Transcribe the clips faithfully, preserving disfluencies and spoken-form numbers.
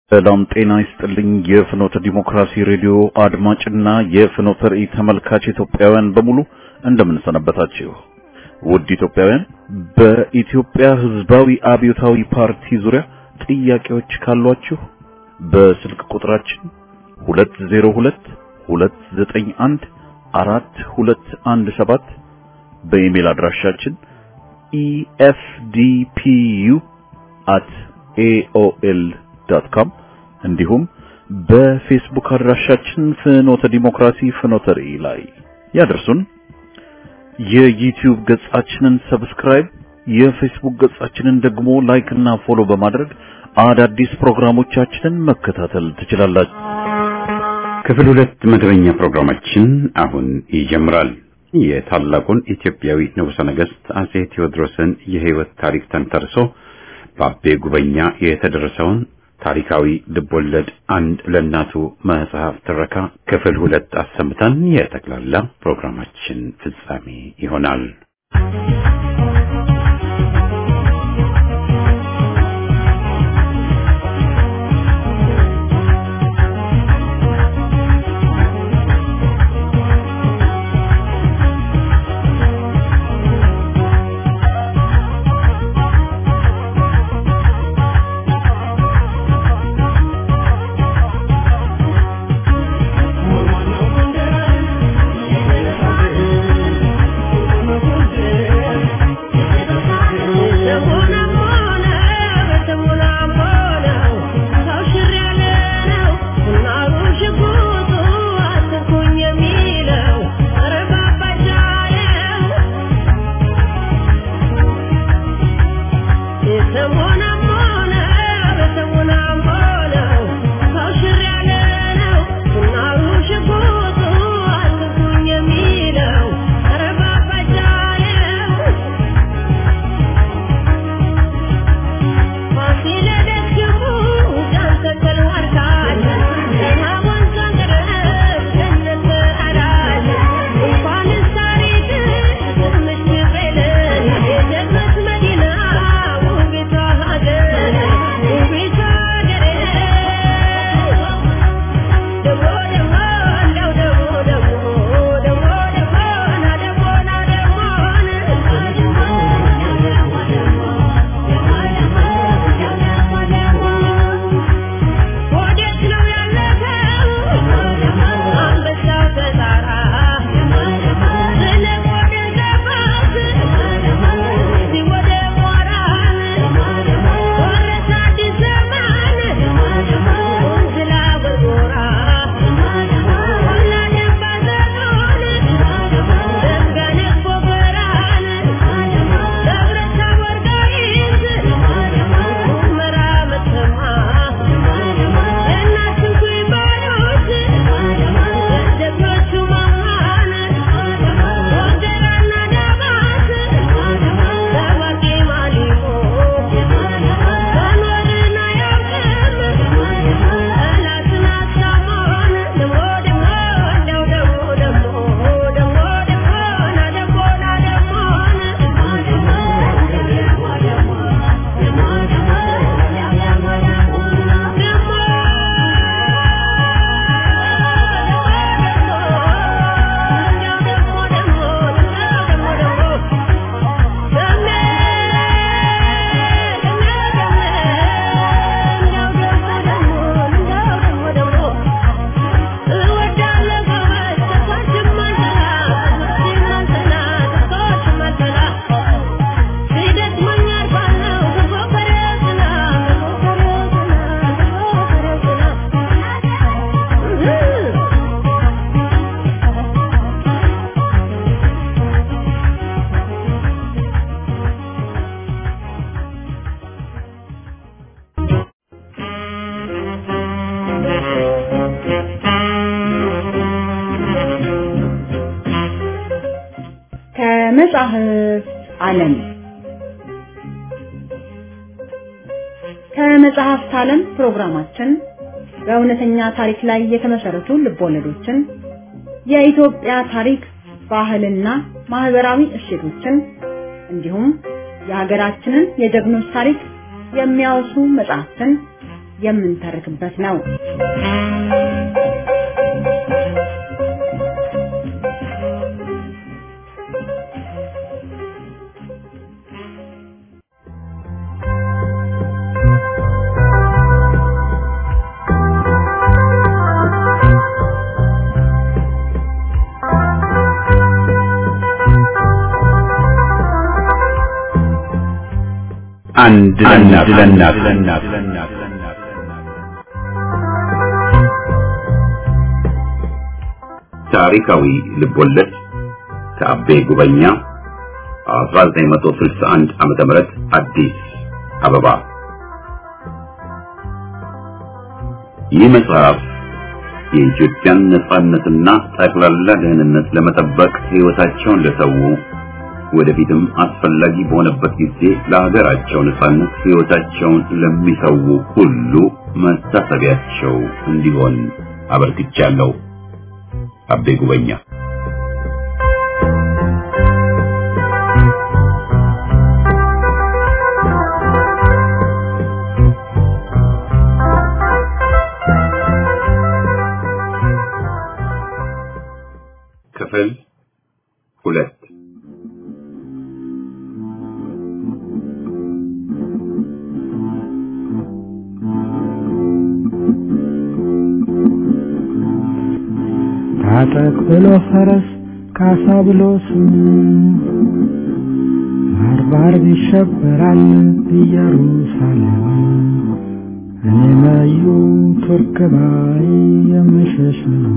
ሰላም ጤና ይስጥልኝ የፍኖተ ዲሞክራሲ ሬዲዮ አድማጭና የፍኖተ ራእይ ተመልካች ኢትዮጵያውያን በሙሉ እንደምን ሰነበታችሁ። ውድ ኢትዮጵያውያን በኢትዮጵያ ሕዝባዊ አብዮታዊ ፓርቲ ዙሪያ ጥያቄዎች ካሏችሁ በስልክ ቁጥራችን ሁለት ዜሮ ሁለት ሁለት ዘጠኝ አንድ አራት ሁለት አንድ ሰባት በኢሜል አድራሻችን e f d p u at a o l dot com እንዲሁም በፌስቡክ አድራሻችን ፍኖተ ዲሞክራሲ ፍኖተ ራእይ ላይ ያደርሱን። የዩቲዩብ ገጻችንን ሰብስክራይብ፣ የፌስቡክ ገጻችንን ደግሞ ላይክ እና ፎሎ በማድረግ አዳዲስ ፕሮግራሞቻችንን መከታተል ትችላላችሁ። ክፍል ሁለት መደበኛ ፕሮግራማችን አሁን ይጀምራል። የታላቁን ኢትዮጵያዊ ንጉሠ ነገሥት አጼ ቴዎድሮስን የሕይወት ታሪክ ተንተርሶ በአቤ ጉበኛ የተደረሰውን ታሪካዊ ልቦለድ አንድ ለናቱ መጽሐፍ ትረካ ክፍል ሁለት አሰምተን የጠቅላላ ፕሮግራማችን ፍጻሜ ይሆናል። ከመጽሐፍ ዓለም ከመጽሐፍ ዓለም ፕሮግራማችን በእውነተኛ ታሪክ ላይ የተመሰረቱ ልቦለዶችን፣ የኢትዮጵያ ታሪክ፣ ባህልና ማህበራዊ እሴቶችን እንዲሁም የሀገራችንን የጀግኖች ታሪክ የሚያወሱ መጽሐፍትን የምንተርክበት ነው። አንድ ለናት ታሪካዊ ልቦለድ ከአቤ ጉበኛ አስራ ዘጠኝ መቶ ስልሳ አንድ ዓመተ ምህረት አዲስ አበባ። ይህ መጽሐፍ የኢትዮጵያን ነጻነትና ጠቅላላ ደህንነት ለመጠበቅ ሕይወታቸውን ለሰው ወደፊትም አስፈላጊ በሆነበት ጊዜ ለሀገራቸው ነጻነት ሕይወታቸውን ለሚሰው ሁሉ መታሰቢያቸው እንዲሆን አበርክቻለሁ። አቤ ጉበኛ። ክፍል ሁለት። ታጠቅ ብሎ ፈረስ ካሳ ብሎ ስም ባርባር ይሸበራል ኢየሩሳሌም። እኔ መዩ ቱርክ ባይ የምሸሽ ነው።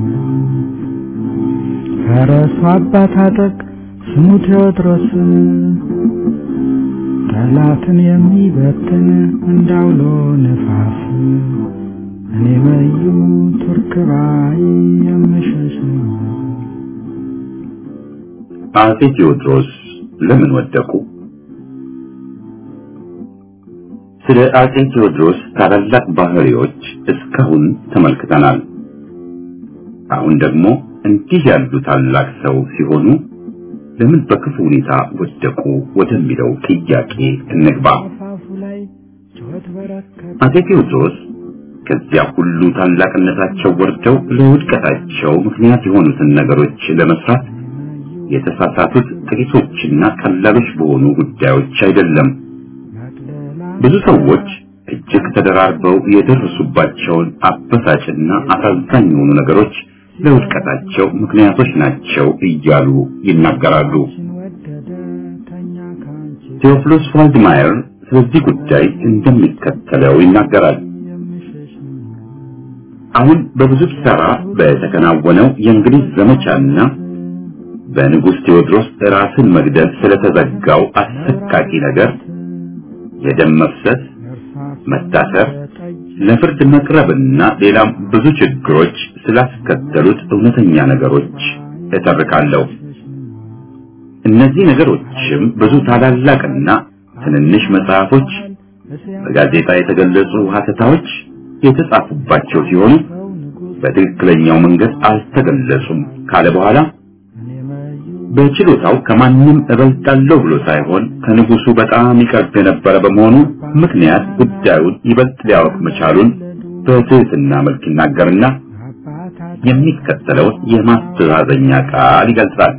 ፈረሱ አባ ታጠቅ ስሙ ቴዎድሮስ ጠላትን የሚበትን እንዳውሎ ነፋስ። እኔ መዩ ቱርክ ባይ የምሸሽ ነው። አፄ ቴዎድሮስ ለምን ወደቁ? ስለ አፄ ቴዎድሮስ ታላላቅ ባህሪዎች እስካሁን ተመልክተናል። አሁን ደግሞ እንዲህ ያሉ ታላቅ ሰው ሲሆኑ ለምን በክፉ ሁኔታ ወደቁ ወደሚለው ጥያቄ እንግባ። አፄ ቴዎድሮስ ከዚያ ሁሉ ታላቅነታቸው ወርደው ለውድቀታቸው ምክንያት የሆኑትን ነገሮች ለመስራት የተሳሳቱት ጥቂቶችና ቀላሎች በሆኑ ጉዳዮች አይደለም። ብዙ ሰዎች እጅግ ተደራርበው የደረሱባቸውን አበሳጭና አሳዛኝ የሆኑ ነገሮች ለውድቀታቸው ምክንያቶች ናቸው እያሉ ይናገራሉ። ቴዎፍሎስ ዋልድማየር ስለዚህ ጉዳይ እንደሚከተለው ይናገራል። አሁን በብዙ ኪሳራ በተከናወነው የእንግሊዝ ዘመቻና በንጉሥ ቴዎድሮስ ራስን መግደል ስለተዘጋው አሰቃቂ ነገር የደም መፍሰስ፣ መታሰር፣ ለፍርድ መቅረብና ሌላም ብዙ ችግሮች ስላስከተሉት እውነተኛ ነገሮች እተርካለሁ። እነዚህ ነገሮችም ብዙ ታላላቅና ትንንሽ መጽሐፎች፣ በጋዜጣ የተገለጹ ሐተታዎች የተጻፉባቸው ሲሆኑ በትክክለኛው መንገድ አልተገለጹም ካለ በኋላ በችሎታው ከማንም እበልጣለሁ ብሎ ሳይሆን ከንጉሱ በጣም ይቀርብ የነበረ በመሆኑ ምክንያት ጉዳዩን ይበልጥ ሊያውቅ መቻሉን በትህትና መልክ ይናገርና የሚከተለውን የማስተዛዘኛ ቃል ይገልጻል።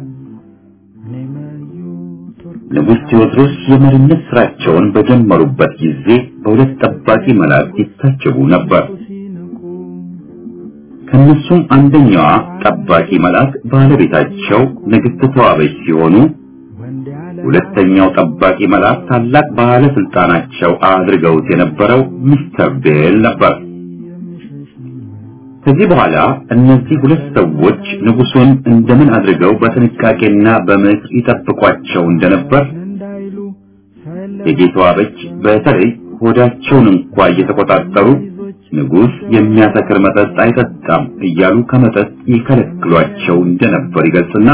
ንጉሥ ቴዎድሮስ የመሪነት ስራቸውን በጀመሩበት ጊዜ በሁለት ጠባቂ መላእክት ይታጀቡ ነበር። ከነሱም አንደኛዋ ጠባቂ መልአክ ባለቤታቸው ንግሥት ተዋበች ሲሆኑ ሁለተኛው ጠባቂ መልአክ ታላቅ ባለስልጣናቸው አድርገውት የነበረው ሚስተር ቤል ነበር። ከዚህ በኋላ እነዚህ ሁለት ሰዎች ንጉሱን እንደምን አድርገው በጥንቃቄና በምክር ይጠብቋቸው እንደነበር የጌታዋበች በተለይ ሆዳቸውን እንኳን እየተቆጣጠሩ ንጉስ የሚያሰክር መጠጥ አይጠጣም እያሉ ከመጠጥ ይከለክሏቸው እንደነበር ይገልጽና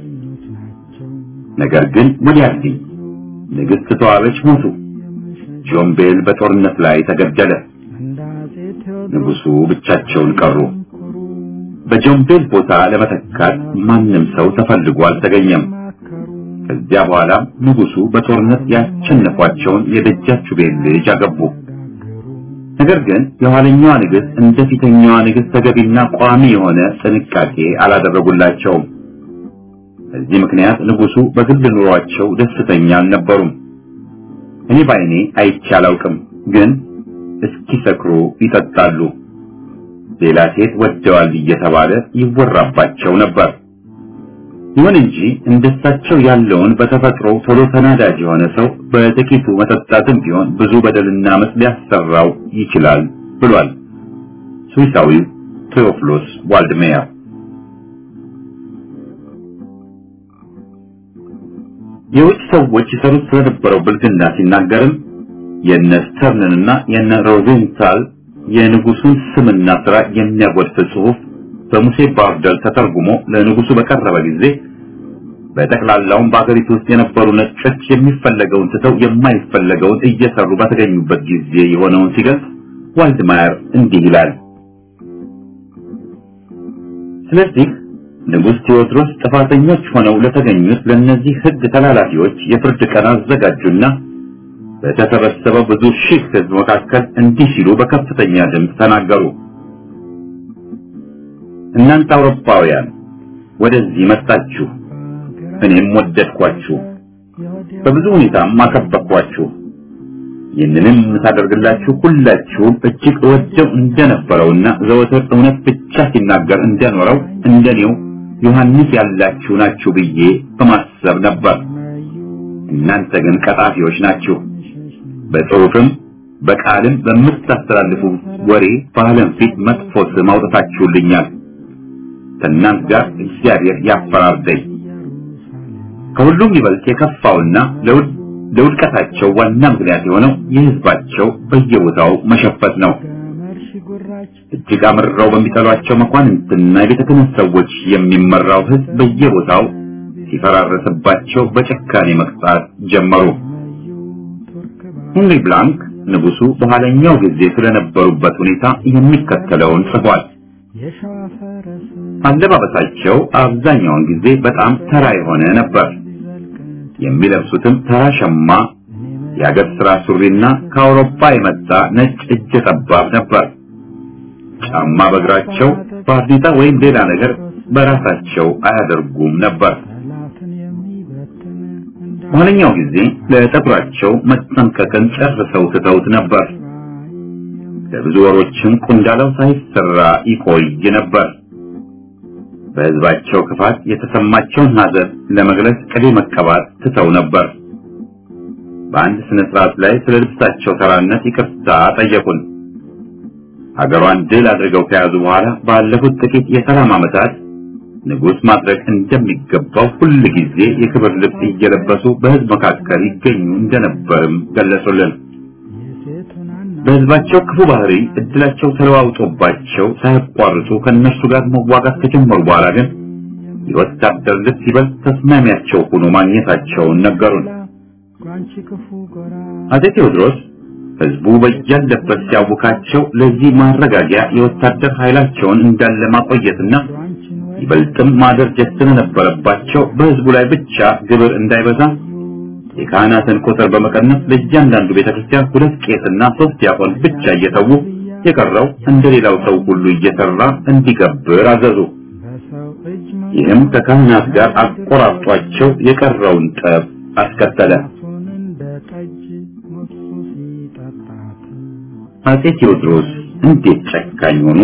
ነገር ግን ወዲያዚህ ንግሥት ተዋበች ሞቱ። ጆን ቤል በጦርነት ላይ ተገደለ። ንጉሱ ብቻቸውን ቀሩ። በጆን ቤል ቦታ ለመተካት ማንም ሰው ተፈልጎ አልተገኘም። ከዚያ በኋላ ንጉሱ በጦርነት ያሸነፏቸውን የደጃች ቤል ልጅ አገቡ። ነገር ግን የኋለኛዋ ንግሥት እንደ ፊተኛዋ ንግሥት ተገቢና ቋሚ የሆነ ጥንቃቄ አላደረጉላቸውም። በዚህ ምክንያት ንጉሱ በግል ኑሯቸው ደስተኛ አልነበሩም። እኔ ባይኔ አይቼ አላውቅም፣ ግን እስኪሰክሩ ይጠጣሉ። ሌላ ሴት ወደዋል እየተባለ ይወራባቸው ነበር። ይሁን እንጂ እንደሳቸው ያለውን በተፈጥሮ ቶሎ ተናዳጅ የሆነ ሰው በጥቂቱ መጠጣትም ቢሆን ብዙ በደልና አመጽ ሊያሰራው ይችላል ብሏል ስዊሳዊው ቴዎፍሎስ ዋልድሜየር። የውጭ ሰዎች ይሰሩት ስለነበረው ብልግና ሲናገርም የነ ስተርንና የነ ሮዜንታል የንጉሱን ስምና ስራ የሚያጎድፍ ጽሑፍ በሙሴ ባርደል ተተርጉሞ ለንጉሱ በቀረበ ጊዜ በጠቅላላውም በአገሪቱ ውስጥ የነበሩ ነጮች የሚፈለገውን ትተው የማይፈለገውን እየሰሩ በተገኙበት ጊዜ የሆነውን ሲገልጽ ዋልድሜየር እንዲህ ይላል። ስለዚህ ንጉሥ ቴዎድሮስ ጥፋተኞች ሆነው ለተገኙት ለነዚህ ሕግ ተላላፊዎች የፍርድ ቀን አዘጋጁና በተሰበሰበው ብዙ ሺህ ሕዝብ መካከል እንዲህ ሲሉ በከፍተኛ ድምፅ ተናገሩ። እናንተ አውሮፓውያን ወደዚህ መጣችሁ፣ እኔም ወደድኳችሁ፣ በብዙ ሁኔታም አከበርኳችሁ። ይህንንም ሳደርግላችሁ ሁላችሁም እጅግ ወደው እንደነበረውና ዘወትር እውነት ብቻ ሲናገር እንደኖረው እንደኔው ዮሐንስ ያላችሁ ናችሁ ብዬ በማሰብ ነበር። እናንተ ግን ቀጣፊዎች ናችሁ። በጽሑፍም በቃልም በምታስተላልፉ ወሬ በዓለም ፊት መጥፎ ስም አውጥታችሁልኛል። ከእናንተ ጋር እግዚአብሔር ያፈራርደኝ። ከሁሉም ይበልጥ የከፋውና ለውድቀታቸው ዋና ምክንያት የሆነው የሕዝባቸው በየቦታው መሸፈት ነው። እጅግ አምርረው በሚጠሏቸው መኳንንትና የቤተ ክህነት ሰዎች የሚመራው ሕዝብ በየቦታው ሲፈራረስባቸው በጭካኔ መቅጣት ጀመሩ። ሄንሪ ብላንክ ንጉሱ በኋለኛው ጊዜ ስለነበሩበት ሁኔታ የሚከተለውን ጽፏል። አለባበሳቸው አብዛኛውን ጊዜ በጣም ተራ የሆነ ነበር። የሚለብሱትም ተራ ሸማ፣ የአገር ስራ ሱሪና ከአውሮፓ የመጣ ነጭ እጀ ጠባብ ነበር። ጫማ በእግራቸው ባርኔጣ ወይም ሌላ ነገር በራሳቸው አያደርጉም ነበር። በኋለኛው ጊዜ ለጠጉራቸው መጠንቀቅን ጨርሰው ትተውት ነበር። ለብዙ ወሮችም ቁንዳላው ሳይሰራ ይቆይ ነበር። በሕዝባቸው ክፋት የተሰማቸውን ሐዘን ለመግለጽ ቅቤ መቀባት ትተው ነበር። በአንድ ስነ ስርዓት ላይ ስለ ልብሳቸው ተራነት ይቅርታ ጠየቁን። ሀገሯን ድል አድርገው ከያዙ በኋላ ባለፉት ጥቂት የሰላም ዓመታት ንጉሥ ማድረግ እንደሚገባው ሁል ጊዜ የክብር ልብስ እየለበሱ በሕዝብ መካከል ይገኙ እንደነበርም ገለጹልን። በሕዝባቸው ክፉ ባህሪ እድላቸው ተለዋውጦባቸው ሳያቋርጡ ከእነርሱ ጋር መዋጋት ከጀመሩ በኋላ ግን የወታደር ልብስ ይበልጥ ተስማሚያቸው ሆኖ ማግኘታቸውን ነገሩን። አፄ ቴዎድሮስ ሕዝቡ በያለበት ሲያውካቸው ለዚህ ማረጋጊያ የወታደር ኃይላቸውን እንዳለ ማቆየትና ይበልጥም ማደራጀት ስለነበረባቸው በሕዝቡ ላይ ብቻ ግብር እንዳይበዛ የካህናትን ቁጥር በመቀነስ ለእያንዳንዱ ቤተክርስቲያን ሁለት ቄስና ሶስት ዲያቆን ብቻ እየተዉ የቀረው እንደሌላው ሰው ሁሉ እየሰራ እንዲገብር አዘዙ። ይህም ከካህናት ጋር አቆራርጧቸው የቀረውን ጠብ አስከተለ። አፄ ቴዎድሮስ እንዴት ጨካኝ ሆኑ!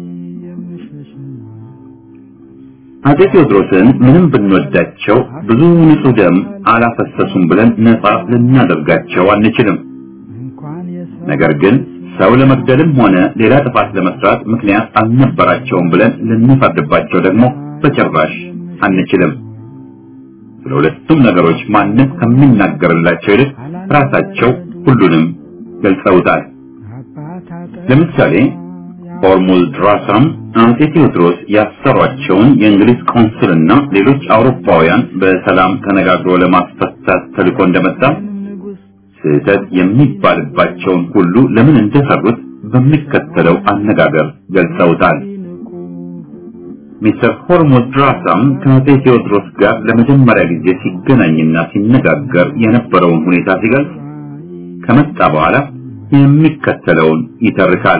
አፄ ቴዎድሮስን ምንም ብንወዳቸው ብዙ ንጹህ ደም አላፈሰሱም ብለን ነፃ ልናደርጋቸው አንችልም። ነገር ግን ሰው ለመግደልም ሆነ ሌላ ጥፋት ለመስራት ምክንያት አልነበራቸውም ብለን ልንፈርድባቸው ደግሞ በጭራሽ አንችልም። ስለሁለቱም ነገሮች ማንም ከሚናገርላቸው ይልቅ ራሳቸው ሁሉንም ገልጸውታል። ለምሳሌ ሆርሙዝ ድራሳም አፄ ቴዎድሮስ ያሰሯቸውን የእንግሊዝ ቆንስልና ሌሎች አውሮፓውያን በሰላም ተነጋግሮ ለማስፈታት ተልኮ እንደመጣ ስህተት የሚባልባቸውን ሁሉ ለምን እንደሰሩት በሚከተለው አነጋገር ገልጸውታል። ሚስተር ሆርሙዝ ድራሳም ከአፄ ቴዎድሮስ ጋር ለመጀመሪያ ጊዜ ሲገናኝና ሲነጋገር የነበረውን ሁኔታ ሲገልጽ ከመጣ በኋላ የሚከተለውን ይተርካል።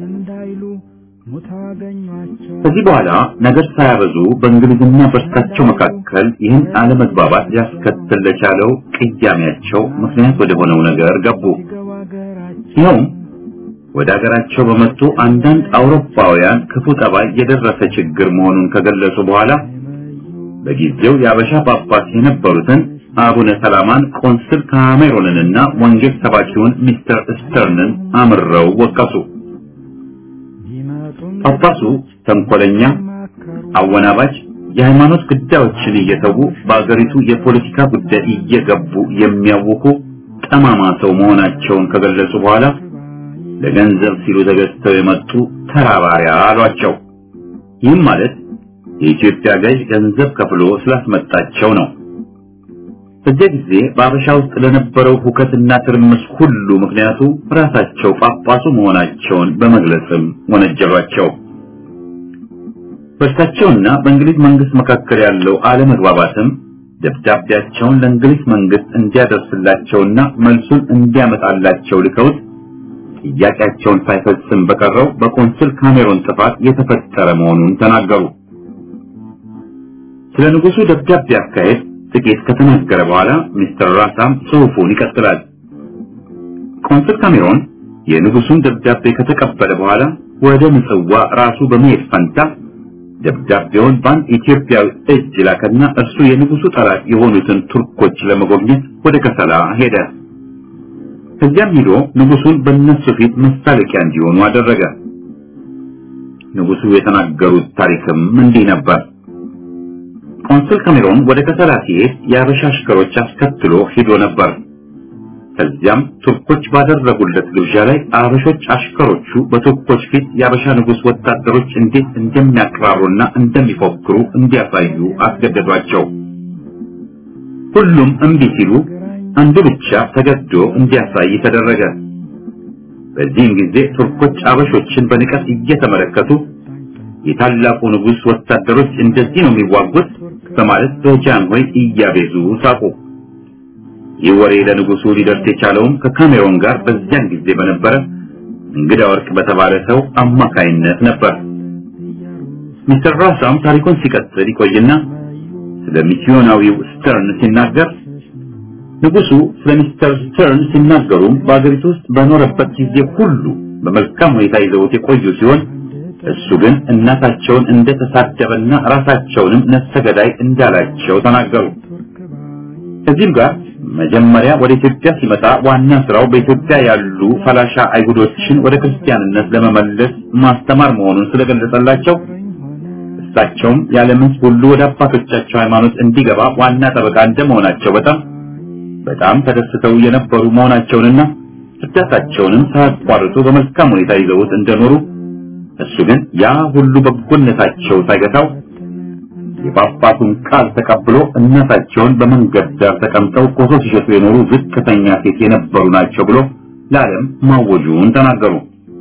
ከዚህ በኋላ ነገር ሳያበዙ በእንግሊዝና በእርሳቸው መካከል ይህን አለመግባባት ሊያስከትል ለቻለው ቅያሜያቸው ምክንያት ወደ ሆነው ነገር ገቡ። ይኸውም ወደ ሀገራቸው በመጡ አንዳንድ አውሮፓውያን ክፉ ጠባይ የደረሰ ችግር መሆኑን ከገለጹ በኋላ በጊዜው የአበሻ ጳጳስ የነበሩትን አቡነ ሰላማን ቆንስል ካሜሮንንና ወንጌል ሰባኪውን ሚስተር ስተርንን አምረው ወቀሱ። ጳጳሱ ተንኮለኛ፣ አወናባጅ፣ የሃይማኖት ጉዳዮችን እየተዉ በአገሪቱ የፖለቲካ ጉዳይ እየገቡ የሚያውኩ ጠማማ ሰው መሆናቸውን ከገለጹ በኋላ ለገንዘብ ሲሉ ተገዝተው የመጡ ተራባሪያ አሏቸው። ይህም ማለት የኢትዮጵያ ገዥ ገንዘብ ከፍሎ ስላስመጣቸው ነው። በዚህ ጊዜ በአበሻ ውስጥ ለነበረው ሁከትና ትርምስ ሁሉ ምክንያቱ ራሳቸው ጳጳሱ መሆናቸውን በመግለጽም ወነጀሏቸው። በእርሳቸውና በእንግሊዝ መንግስት መካከል ያለው አለመግባባትም ደብዳቤያቸውን ለእንግሊዝ መንግስት እንዲያደርስላቸውና መልሱን እንዲያመጣላቸው ልከውት ጥያቄያቸውን ሳይፈጽም በቀረው በቆንስል ካሜሮን ጥፋት የተፈጠረ መሆኑን ተናገሩ። ስለ ንጉሱ ደብዳቤ አካሄድ ጥቂት ከተናገረ በኋላ ሚስተር ራሳም ጽሑፉን ይቀጥላል። ቆንስል ካሜሮን የንጉሱን ደብዳቤ ከተቀበለ በኋላ ወደ ምጽዋ ራሱ በመሄድ ፈንታ ደብዳቤውን በአንድ ኢትዮጵያዊ እጅ ላከና እርሱ የንጉሱ ጠላት የሆኑትን ቱርኮች ለመጎብኘት ወደ ከሰላ ሄደ። ከዚያም ሄዶ ንጉሱን በእነሱ ፊት መሳለቂያ እንዲሆኑ አደረገ። ንጉሱ የተናገሩት ታሪክም እንዲህ ነበር። ቆንስል ካሜሮን ወደ ከሰላ ሲሄድ የአበሻ አሽከሮች አስከትሎ ሄዶ ነበር። ከዚያም ቱርኮች ባደረጉለት ግብዣ ላይ አበሾች አሽከሮቹ በቱርኮች ፊት የአበሻ ንጉስ ወታደሮች እንዴት እንደሚያቀራሩና እንደሚፎክሩ እንዲያሳዩ አስገደዷቸው። ሁሉም እምቢ ሲሉ አንዱ ብቻ ተገዶ እንዲያሳይ ተደረገ። በዚህም ጊዜ ቱርኮች አበሾችን በንቀት እየተመለከቱ የታላቁ ንጉስ ወታደሮች እንደዚህ ነው የሚዋጉት በማለት በጃንሆይ እያቤዙ ሳቁ። ይህ ወሬ ለንጉሱ ሊደርስ የቻለውም ከካሜሮን ጋር በዚያን ጊዜ በነበረ እንግዳ ወርቅ በተባለ ሰው አማካይነት ነበር። ሚስተር ራሳም ታሪኩን ሲቀጥል ይቆይና ስለ ሚስዮናዊው ስተርን ሲናገር ንጉሱ ስለ ሚስተር ስተርን ሲናገሩ በአገሪቱ ውስጥ በኖረበት ጊዜ ሁሉ በመልካም ሁኔታ ይዘውት የቆዩ ሲሆን እሱ ግን እናታቸውን እንደተሳደበና ራሳቸውንም ነፍሰ ገዳይ እንዳላቸው ተናገሩ። ከዚህም ጋር መጀመሪያ ወደ ኢትዮጵያ ሲመጣ ዋና ስራው በኢትዮጵያ ያሉ ፈላሻ አይሁዶችን ወደ ክርስቲያንነት ለመመለስ ማስተማር መሆኑን ስለገለጸላቸው እሳቸውም ያለምን ሁሉ ወደ አባቶቻቸው ሃይማኖት እንዲገባ ዋና ጠበቃ እንደመሆናቸው በጣም በጣም ተደስተው የነበሩ መሆናቸውንና እርዳታቸውንም ሳያቋርጡ በመልካም ሁኔታ ይዘውት እንደኖሩ እሱ ግን ያ ሁሉ በጎነታቸው ሳይገታው የጳጳሱን ቃል ተቀብሎ እናታቸውን በመንገድ ዳር ተቀምጠው ቆሶ ሲሸጡ የኖሩ ዝቅተኛ ሴት የነበሩ ናቸው ብሎ ለዓለም ማወጁን ተናገሩ።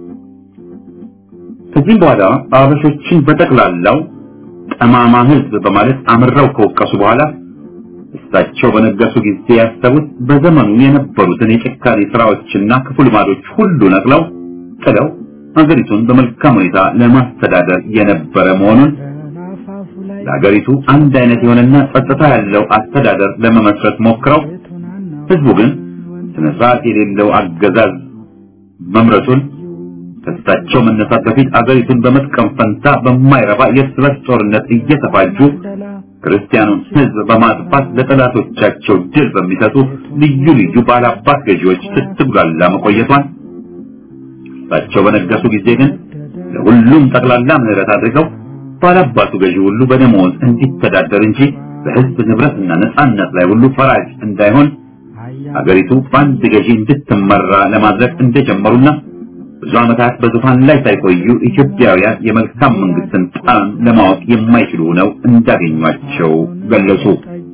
ከዚህ በኋላ አበሾችን በጠቅላላው ጠማማ ሕዝብ በማለት አምረው ከወቀሱ በኋላ እሳቸው በነገሱ ጊዜ ያሰቡት በዘመኑ የነበሩትን የጭካኔ ስራዎችና ክፉ ልማዶች ሁሉ ነቅለው ጥለው ሀገሪቱን በመልካም ሁኔታ ለማስተዳደር የነበረ መሆኑን ለሀገሪቱ አንድ አይነት የሆነና ጸጥታ ያለው አስተዳደር ለመመስረት ሞክረው ህዝቡ ግን ስነ ስርዓት የሌለው አገዛዝ መምረጡን ከእሳቸው መነሳት በፊት ሀገሪቱን በመጥቀም ፈንታ በማይረባ የእርስ በርስ ጦርነት እየተፋጁ ክርስቲያኑን ህዝብ በማጥፋት ለጠላቶቻቸው ድል በሚሰጡ ልዩ ልዩ ባላባት ገዢዎች ስትብላላ መቆየቷን እሳቸው በነገሱ ጊዜ ግን ለሁሉም ጠቅላላ ምህረት አድርገው ባላባቱ ገዢ ሁሉ በደሞዝ እንዲተዳደር እንጂ በህዝብ ንብረትና ነፃነት ላይ ሁሉ ፈራጅ እንዳይሆን ሀገሪቱ በአንድ ገዢ እንድትመራ ለማድረግ እንደጀመሩና ብዙ ዓመታት በዙፋን ላይ ሳይቆዩ ኢትዮጵያውያን የመልካም መንግስትን ጣዕም ለማወቅ የማይችሉ ነው እንዳገኟቸው ገለጹ።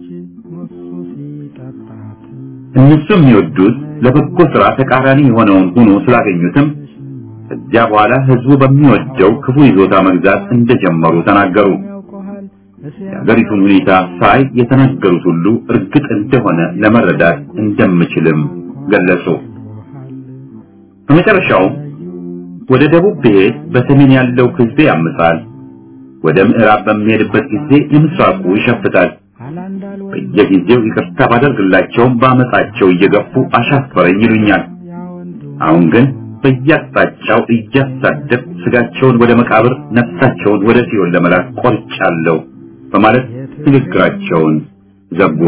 እነሱም የሚወዱት ለበጎ ስራ ተቃራኒ የሆነውን ሆኖ ስላገኙትም ከዚያ በኋላ ህዝቡ በሚወደው ክፉ ይዞታ መግዛት እንደጀመሩ ተናገሩ። የሀገሪቱን ሁኔታ ሳይ የተናገሩት ሁሉ እርግጥ እንደሆነ ለመረዳት እንደምችልም ገለጹ። በመጨረሻው ወደ ደቡብ ብሄድ በሰሜን ያለው ህዝብ ያምሳል፣ ወደ ምዕራብ በሚሄድበት ጊዜ የምስራቁ ይሸፍታል። በየጊዜው ይቅርታ ባደርግላቸውም በአመጻቸው እየገፉ አሻፈረኝ ይሉኛል። አሁን ግን በየአቅጣጫው እያሳደብ ስጋቸውን ወደ መቃብር ነፍሳቸውን ወደ ሲኦል ለመላክ ቆርጫለሁ በማለት ንግግራቸውን ዘጉ።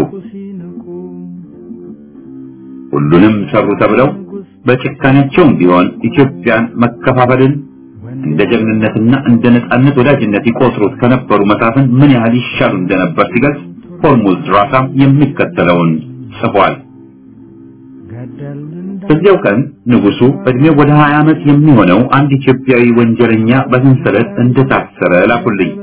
ሁሉንም ሰሩ ተብለው በጭካኔያቸውም ቢሆን ኢትዮጵያን መከፋፈልን እንደ ጀግንነትና እንደ ነጻነት ወዳጅነት ይቆጥሩት ከነበሩ መሳፍን ምን ያህል ይሻሉ እንደነበር ሲገልጽ ሆርሙዝ ራሳም የሚከተለውን ጽፏል። በዚያው ቀን ንጉሱ እድሜው ወደ ሀያ ዓመት የሚሆነው አንድ ኢትዮጵያዊ ወንጀለኛ በሰንሰለት እንደታሰረ ላኩልኝ።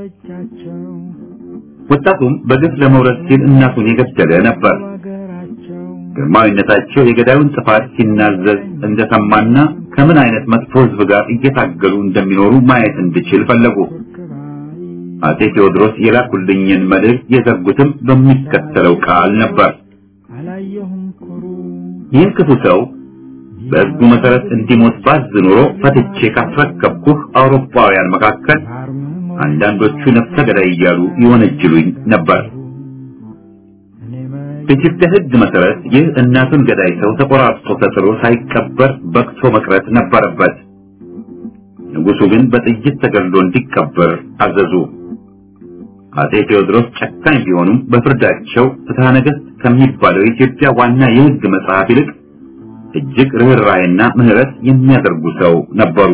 ወጣቱም በግፍ ለመውረድ ሲል እናቱን የገደለ ነበር። ግርማዊነታቸው የገዳዩን ጥፋት ሲናዘዝ እንደሰማና ከምን አይነት መጥፎ ህዝብ ጋር እየታገሉ እንደሚኖሩ ማየት እንድችል ፈለጉ። አጤ ቴዎድሮስ የላኩልኝን መልእክት የዘጉትም በሚከተለው ቃል ነበር። ይህን ክፉ ሰው በሕጉ መሰረት እንዲሞት ባዝ ኑሮ ፈትቼ ካስረከብኩህ አውሮፓውያን መካከል አንዳንዶቹ ነፍሰ ገዳይ እያሉ ይወነጅሉኝ ነበር። በኢትዮጵያ ሕግ መሰረት ይህ እናቱን ገዳይ ሰው ተቆራርጦ ተጥሎ ሳይቀበር በቅቶ መቅረት ነበረበት። ንጉሱ ግን በጥይት ተገድሎ እንዲቀበር አዘዙ። አጤ ቴዎድሮስ ጨካኝ ቢሆኑም በፍርዳቸው ፍትሐ ነገሥት ከሚባለው የኢትዮጵያ ዋና የሕግ መጽሐፍ ይልቅ እጅግ ርኅራኄና ምሕረት የሚያደርጉ ሰው ነበሩ።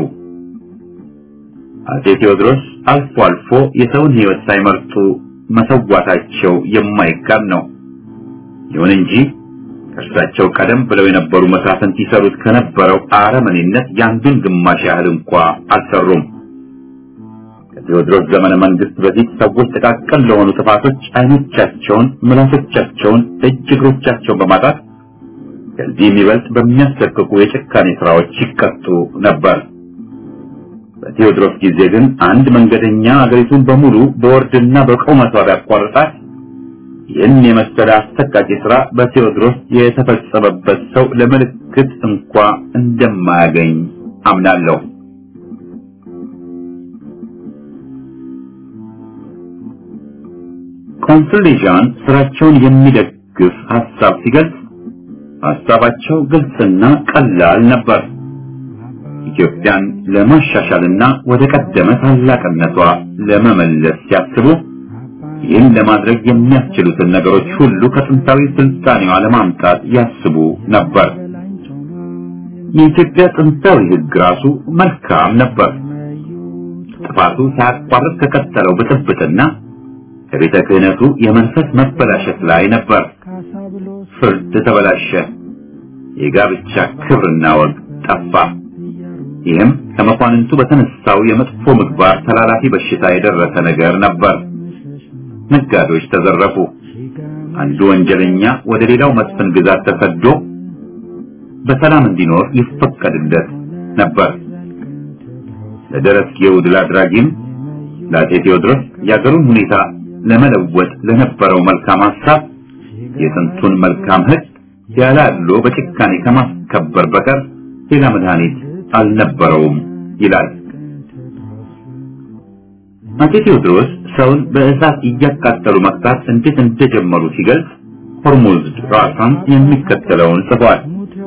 አጤ ቴዎድሮስ አልፎ አልፎ የሰውን ሕይወት ሳይመርጡ መሰዋታቸው የማይካድ ነው። ይሁን እንጂ እርሳቸው ቀደም ብለው የነበሩ መሳፍንት ይሰሩት ከነበረው አረመኔነት ያንዱን ግማሽ ያህል እንኳ አልሰሩም። ከቴዎድሮስ ዘመነ መንግስት በፊት ሰዎች ተቃቀል ለሆኑ ጥፋቶች አይኖቻቸውን፣ ምላሶቻቸውን፣ እጅ እግሮቻቸውን በማጣት ከዚህ የሚበልጥ በሚያስደቅቁ የጭካኔ ስራዎች ይቀጡ ነበር። በቴዎድሮስ ጊዜ ግን አንድ መንገደኛ አገሪቱን በሙሉ በወርድና በቁመቷ ቢያቋርጣት ይህን የመሰለ አሰቃቂ ስራ በቴዎድሮስ የተፈጸመበት ሰው ለምልክት እንኳ እንደማያገኝ አምናለሁ። ኮንሶሌሽን ስራቸውን የሚደግፍ ሐሳብ ሲገልጽ ሐሳባቸው ግልጽና ቀላል ነበር። ኢትዮጵያን ለማሻሻልና ወደ ቀደመ ታላቅነቷ ለመመለስ ሲያስቡ ይህን ለማድረግ የሚያስችሉትን ነገሮች ሁሉ ከጥንታዊ ስልጣኔዋ ለማምጣት ያስቡ ነበር። የኢትዮጵያ ጥንታዊ ሕግ ራሱ መልካም ነበር። ጥፋቱ ሳያቋርጥ ከቀጠለው ብጥብጥና ከቤተ ክህነቱ የመንፈስ መበላሸት ላይ ነበር። ፍርድ ተበላሸ። የጋብቻ ክብርና ወግ ጠፋ። ይህም ከመኳንንቱ በተነሳው የመጥፎ ምግባር ተላላፊ በሽታ የደረሰ ነገር ነበር። ነጋዴዎች ተዘረፉ። አንዱ ወንጀለኛ ወደ ሌላው መስፍን ግዛት ተሰዶ በሰላም እንዲኖር ይፈቀድለት ነበር። ለደረስጌው ድል አድራጊም ለአጤ ቴዎድሮስ የአገሩን ሁኔታ ለመለወጥ ለነበረው መልካም ሐሳብ የጥንቱን መልካም ሕግ ያላሉ በጭካኔ ከማስከበር በቀር ሌላ መድኃኒት አልነበረውም ይላል። አጤ ቴዎድሮስ ሰውን በእሳት እያቃጠሉ መቅጣት እንዴት እንደጀመሩ ሲገልጽ ሆርሙዝ ራሳም የሚከተለውን ጽፏል።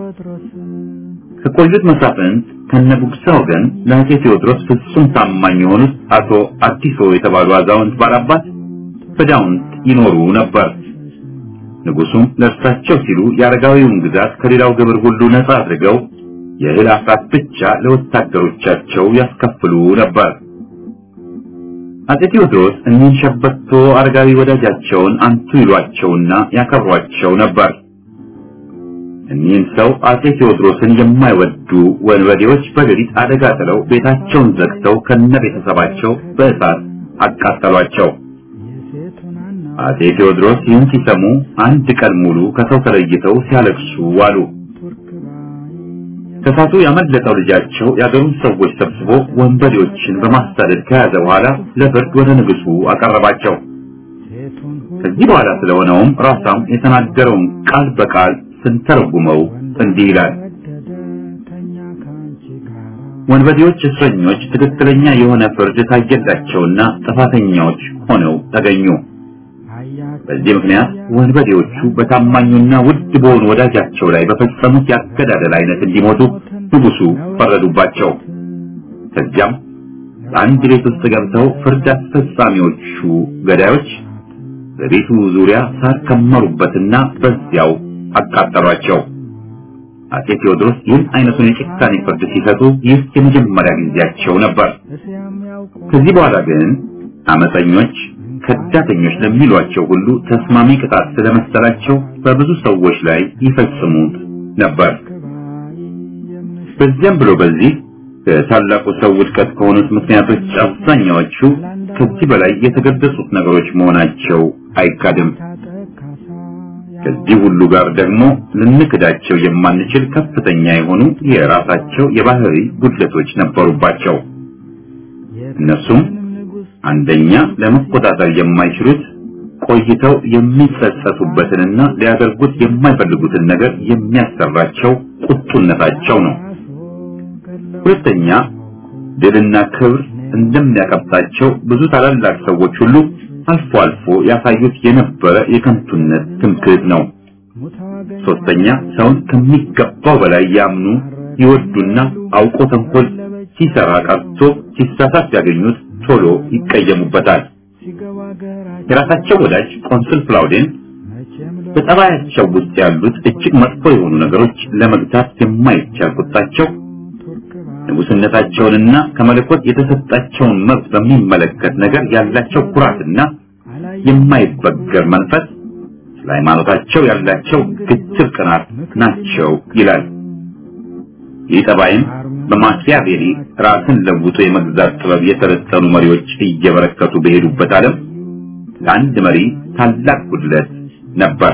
ከቆዩት መሳፍንት ከነጉግሳ ወገን ለአጤ ቴዎድሮስ ፍጹም ታማኝ የሆኑት አቶ አዲሶ የተባሉ አዛውንት ባላባት በዳውንት ይኖሩ ነበር። ንጉሱም ለእርሳቸው ሲሉ የአረጋዊውን ግዛት ከሌላው ግብር ሁሉ ነፃ አድርገው የእህል አስራት ብቻ ለወታደሮቻቸው ያስከፍሉ ነበር። አጤ ቴዎድሮስ እኒህን ሸበቶ አረጋዊ ወዳጃቸውን አንቱ ይሏቸውና ያከብሯቸው ነበር። እኒህን ሰው አጤ ቴዎድሮስን የማይወዱ ወንበዴዎች በሌሊት አደጋ ጥለው ቤታቸውን ዘግተው ከነቤተሰባቸው በእሳት አቃጠሏቸው። አጤ ቴዎድሮስ ይህን ሲሰሙ አንድ ቀን ሙሉ ከሰው ተለይተው ሲያለቅሱ ዋሉ። ከሳቱ ያመለጠው ልጃቸው የአገሩን ሰዎች ሰብስቦ ወንበዴዎችን በማሳደድ ከያዘ በኋላ ለፍርድ ወደ ንጉሱ አቀረባቸው። ከዚህ በኋላ ስለሆነውም ራሳም የተናገረውን ቃል በቃል ስንተረጉመው እንዲህ ይላል። ወንበዴዎች እስረኞች ትክክለኛ የሆነ ፍርድ ታየላቸውና ጥፋተኛዎች ሆነው ተገኙ። በዚህ ምክንያት ወንበዴዎቹ በታማኙና ውድ በሆኑ ወዳጃቸው ላይ በፈጸሙት ያገዳደል አይነት እንዲሞቱ ንጉሱ ፈረዱባቸው። ከዚያም በአንድ ቤት ውስጥ ገብተው ፍርድ አስፈጻሚዎቹ ገዳዮች በቤቱ ዙሪያ ሳር ከመሩበትና በዚያው አቃጠሏቸው። አፄ ቴዎድሮስ ይህን አይነቱን የጭካኔ ፍርድ ሲሰጡ ይህ የመጀመሪያ ጊዜያቸው ነበር። ከዚህ በኋላ ግን አመፀኞች ከዳተኞች ለሚሏቸው ሁሉ ተስማሚ ቅጣት ስለመሰላቸው በብዙ ሰዎች ላይ ይፈጽሙት ነበር። በዚያም ብሎ በዚህ ታላቁ ሰው ውድቀት ከሆኑት ምክንያቶች አብዛኛዎቹ ከዚህ በላይ የተገለጹት ነገሮች መሆናቸው አይካድም። ከዚህ ሁሉ ጋር ደግሞ ልንክዳቸው የማንችል ከፍተኛ የሆኑ የራሳቸው የባህሪ ጉድለቶች ነበሩባቸው። እነሱም አንደኛ ለመቆጣጠር የማይችሉት ቆይተው የሚጸጸቱበትንና ሊያደርጉት የማይፈልጉትን ነገር የሚያሰራቸው ቁጡነታቸው ነው። ሁለተኛ ድልና ክብር እንደሚያቀብጣቸው ብዙ ታላላቅ ሰዎች ሁሉ አልፎ አልፎ ያሳዩት የነበረ የከንቱነት ትምክህት ነው። ሶስተኛ ሰውን ከሚገባው በላይ ያምኑ ይወዱና አውቆ ተንኮል ሲሰራ ቀርቶ ሲሳሳት ያገኙት ቶሎ ይቀየሙበታል። የራሳቸው ወዳጅ ቆንስል ፕላውዴን በጠባያቸው ውስጥ ያሉት እጅግ መጥፎ የሆኑ ነገሮች ለመግታት የማይቻል ቁጣቸው ንጉስነታቸውንና ከመለኮት የተሰጣቸውን መብት በሚመለከት ነገር ያላቸው ኩራትና የማይበገር መንፈስ ለሃይማኖታቸው ያላቸው ግትር ቅናት ናቸው ይላል። ይህ ጠባይም በማኪያቬሊ ራስን ለውጦ የመግዛት ጥበብ የተረጠኑ መሪዎች እየበረከቱ በሄዱበት ዓለም ለአንድ መሪ ታላቅ ጉድለት ነበር።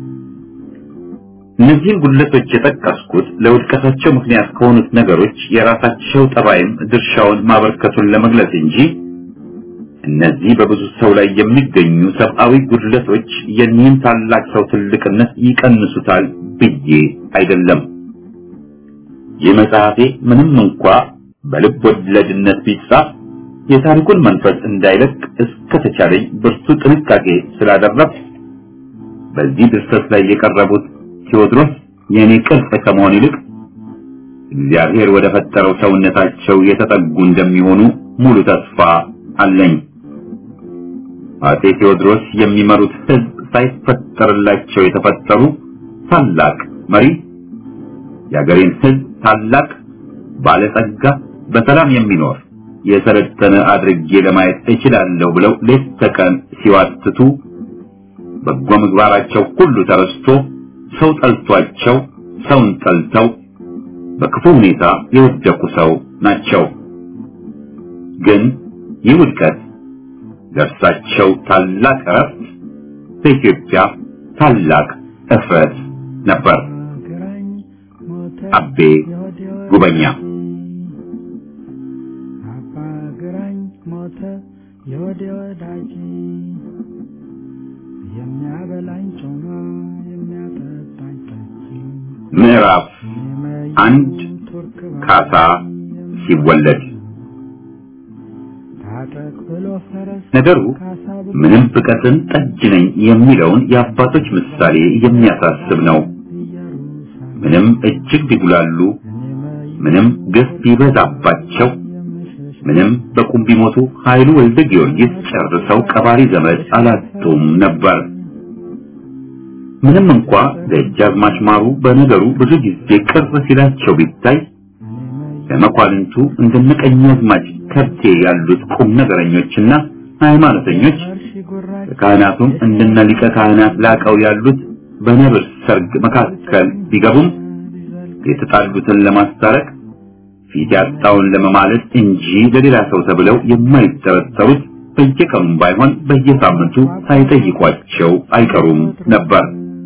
እነዚህን ጉድለቶች የጠቀስኩት ለውድቀታቸው ምክንያት ከሆኑት ነገሮች የራሳቸው ጠባይም ድርሻውን ማበርከቱን ለመግለጽ እንጂ እነዚህ በብዙ ሰው ላይ የሚገኙ ሰብአዊ ጉድለቶች የኒህን ታላቅ ሰው ትልቅነት ይቀንሱታል ብዬ አይደለም። የመጽሐፌ ምንም እንኳ በልብ ወለድነት ቢጻፍ የታሪኩን መንፈስ እንዳይለቅ እስከተቻለኝ ብርቱ ጥንቃቄ ስላደረግኩ በዚህ ድርሰት ላይ የቀረቡት ቴዎድሮስ የኔ ቅርጽ ከመሆን ይልቅ እግዚአብሔር ወደ ፈጠረው ሰውነታቸው የተጠጉ እንደሚሆኑ ሙሉ ተስፋ አለኝ። አፄ ቴዎድሮስ የሚመሩት ሕዝብ ሳይፈጠርላቸው የተፈጠሩ ታላቅ መሪ፣ የአገሬን ሕዝብ ታላቅ ባለጸጋ፣ በሰላም የሚኖር የሰለጠነ አድርጌ ለማየት እችላለሁ ብለው ሌት ተቀን ሲዋትቱ በጎ ምግባራቸው ሁሉ ተረስቶ ሰው ጠልቷቸው ሰውን ጠልተው በክፉ ሁኔታ የወደቁ ሰው ናቸው። ግን ይህ ውድቀት ለእርሳቸው ታላቅ እረፍት፣ በኢትዮጵያ ታላቅ እፍረት ነበር። አቤ ጉበኛ። ምዕራፍ አንድ ካሳ ሲወለድ። ነገሩ ምንም ብቀትን ጠጅ ነኝ የሚለውን የአባቶች ምሳሌ የሚያሳስብ ነው። ምንም እጅግ ቢጉላሉ፣ ምንም ግፍ ቢበዛባቸው፣ ምንም በቁም ቢሞቱ ኃይሉ ወልደ ጊዮርጊስ ጨርሰው ቀባሪ ዘመድ አላጡም ነበር። ምንም እንኳ ደጃዝማች ማሩ በነገሩ ብዙ ጊዜ ቅር ሲላቸው ቢታይ ለመኳንንቱ እንደነቀኛዝማች ከብቴ ያሉት ቁም ነገረኞችና ሃይማኖተኞች ካህናቱም እንደነ ሊቀ ካህናት ላቀው ያሉት በነብር ሰርግ መካከል ቢገቡም የተጣሉትን ለማስታረቅ ፊት ያጣውን ለመማለስ እንጂ ለሌላ ሰው ተብለው የማይጠረጠሩት በየቀኑም ባይሆን በየሳምንቱ ሳይጠይቋቸው አይቀሩም ነበር።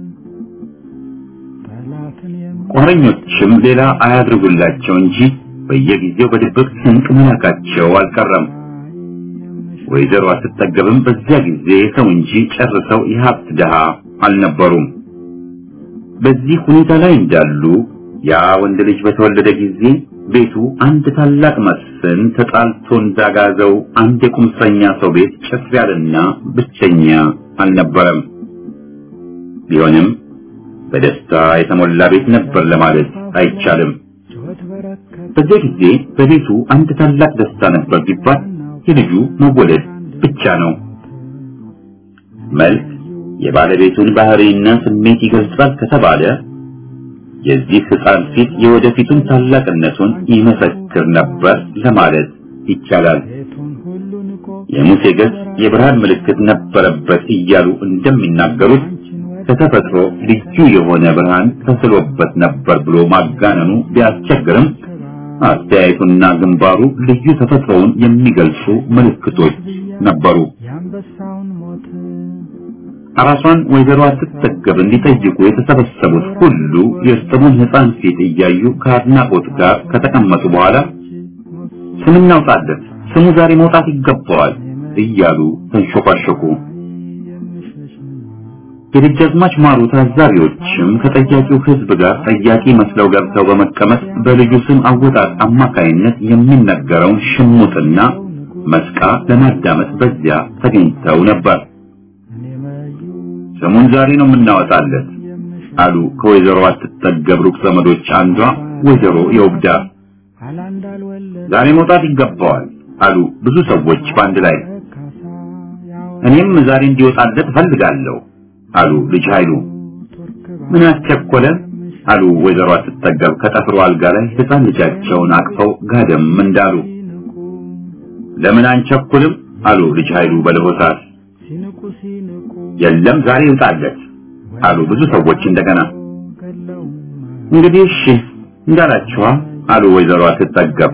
ቆረኞችም ሌላ አያድርጉላቸው እንጂ በየጊዜው በድብቅ ስንቅ መላካቸው አልቀረም። ወይዘሮ አትጠገብም በዚያ ጊዜ ሰው እንጂ ጨርሰው የሀብት ድሃ አልነበሩም። በዚህ ሁኔታ ላይ እንዳሉ ያ ወንድ ልጅ በተወለደ ጊዜ ቤቱ አንድ ታላቅ መስፍን ተጣልቶ እንዳጋዘው አንድ የቁምሰኛ ሰው ቤት ጭፍ ያለና ብቸኛ አልነበረም። ቢሆንም በደስታ የተሞላ ቤት ነበር ለማለት አይቻልም። በዚህ ጊዜ በቤቱ አንድ ታላቅ ደስታ ነበር ቢባል የልጁ መወለድ ብቻ ነው። መልክ የባለቤቱን ባህሪና ስሜት ይገልጻል ከተባለ የዚህ ሕፃን ፊት የወደፊቱን ታላቅነቱን ይመሰክር ነበር ለማለት ይቻላል። የሙሴ ገጽ የብርሃን ምልክት ነበረበት እያሉ እንደሚናገሩት ከተፈጥሮ ልዩ የሆነ ብርሃን ተስሎበት ነበር ብሎ ማጋነኑ ቢያስቸግርም አስተያየቱና ግንባሩ ልዩ ተፈጥሮውን የሚገልጹ ምልክቶች ነበሩ። አራሷን ወይዘሮ አትጠገብ እንዲጠይቁ የተሰበሰቡት ሁሉ የእርጥቡን ሕፃን ፊት እያዩ ከአድናቆት ጋር ከተቀመጡ በኋላ ስም እናውጣለት፣ ስሙ ዛሬ መውጣት ይገባዋል እያሉ ተንሾካሾኩ። የደጃዝማች ማሩ ታዛቢዎችም ከጠያቂው ሕዝብ ጋር ጠያቂ መስለው ገብተው በመቀመጥ በልጁ ስም አወጣጥ አማካይነት የሚነገረውን ሽሙጥና መስቃ ለማዳመጥ በዚያ ተገኝተው ነበር። ስሙን ዛሬ ነው የምናወጣለት አሉ ከወይዘሮ አትጠገብ ሩቅ ዘመዶች አንዷ ወይዘሮ የውብዳር። ዛሬ መውጣት ይገባዋል አሉ ብዙ ሰዎች በአንድ ላይ። እኔም ዛሬ እንዲወጣለት ፈልጋለሁ አሉ ልጅ ኃይሉ። ምን አስቸኮለ አሉ ወይዘሮ አትጠገብ ከጠፍሩ አልጋ ላይ ሕፃን ልጃቸውን አቅፈው ጋደም እንዳሉ። ለምን አንቸኩልም አሉ ልጅ ኃይሉ በለሆሳስ። የለም ዛሬ ይውጣለት አሉ ብዙ ሰዎች እንደገና። እንግዲህ እሺ እንዳላችኋ አሉ ወይዘሮ አትጠገብ።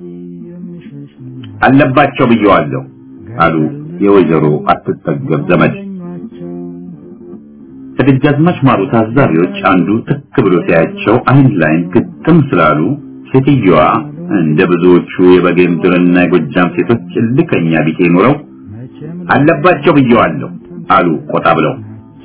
አለባቸው ብየዋለሁ አሉ የወይዘሮ አትጠገብ ዘመድ። ከደጃዝማች ማሩ ታዛቢዎች አንዱ ትክ ብሎ ሲያያቸው አይን ላይን ግጥም ስላሉ ሴትዮዋ እንደ ብዙዎቹ የበጌምድርና የጎጃም ሴቶች ልከኛ ቢጤ ኖረው አለባቸው ብየዋለሁ አሉ ቆጣ ብለው።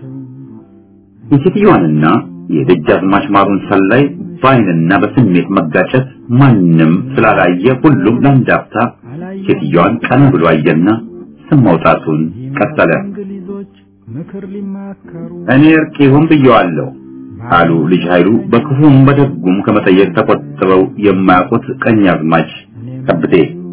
የሴትዮዋንና የደጃዝማች ማሩን ሰላይ በአይንና በስሜት መጋጨት ማንም ስላላየ ሁሉም ለአንዳፍታ ሴትዮዋን ቀና ብሎ አየና ስም ማውጣቱን ቀጠለ። እኔ እርቅ ይሁን ብየዋለሁ አሉ ልጅ ኃይሉ በክፉም በደጉም ከመጠየቅ ተቆጥበው የማያውቁት ቀኛዝማች ከብቴ።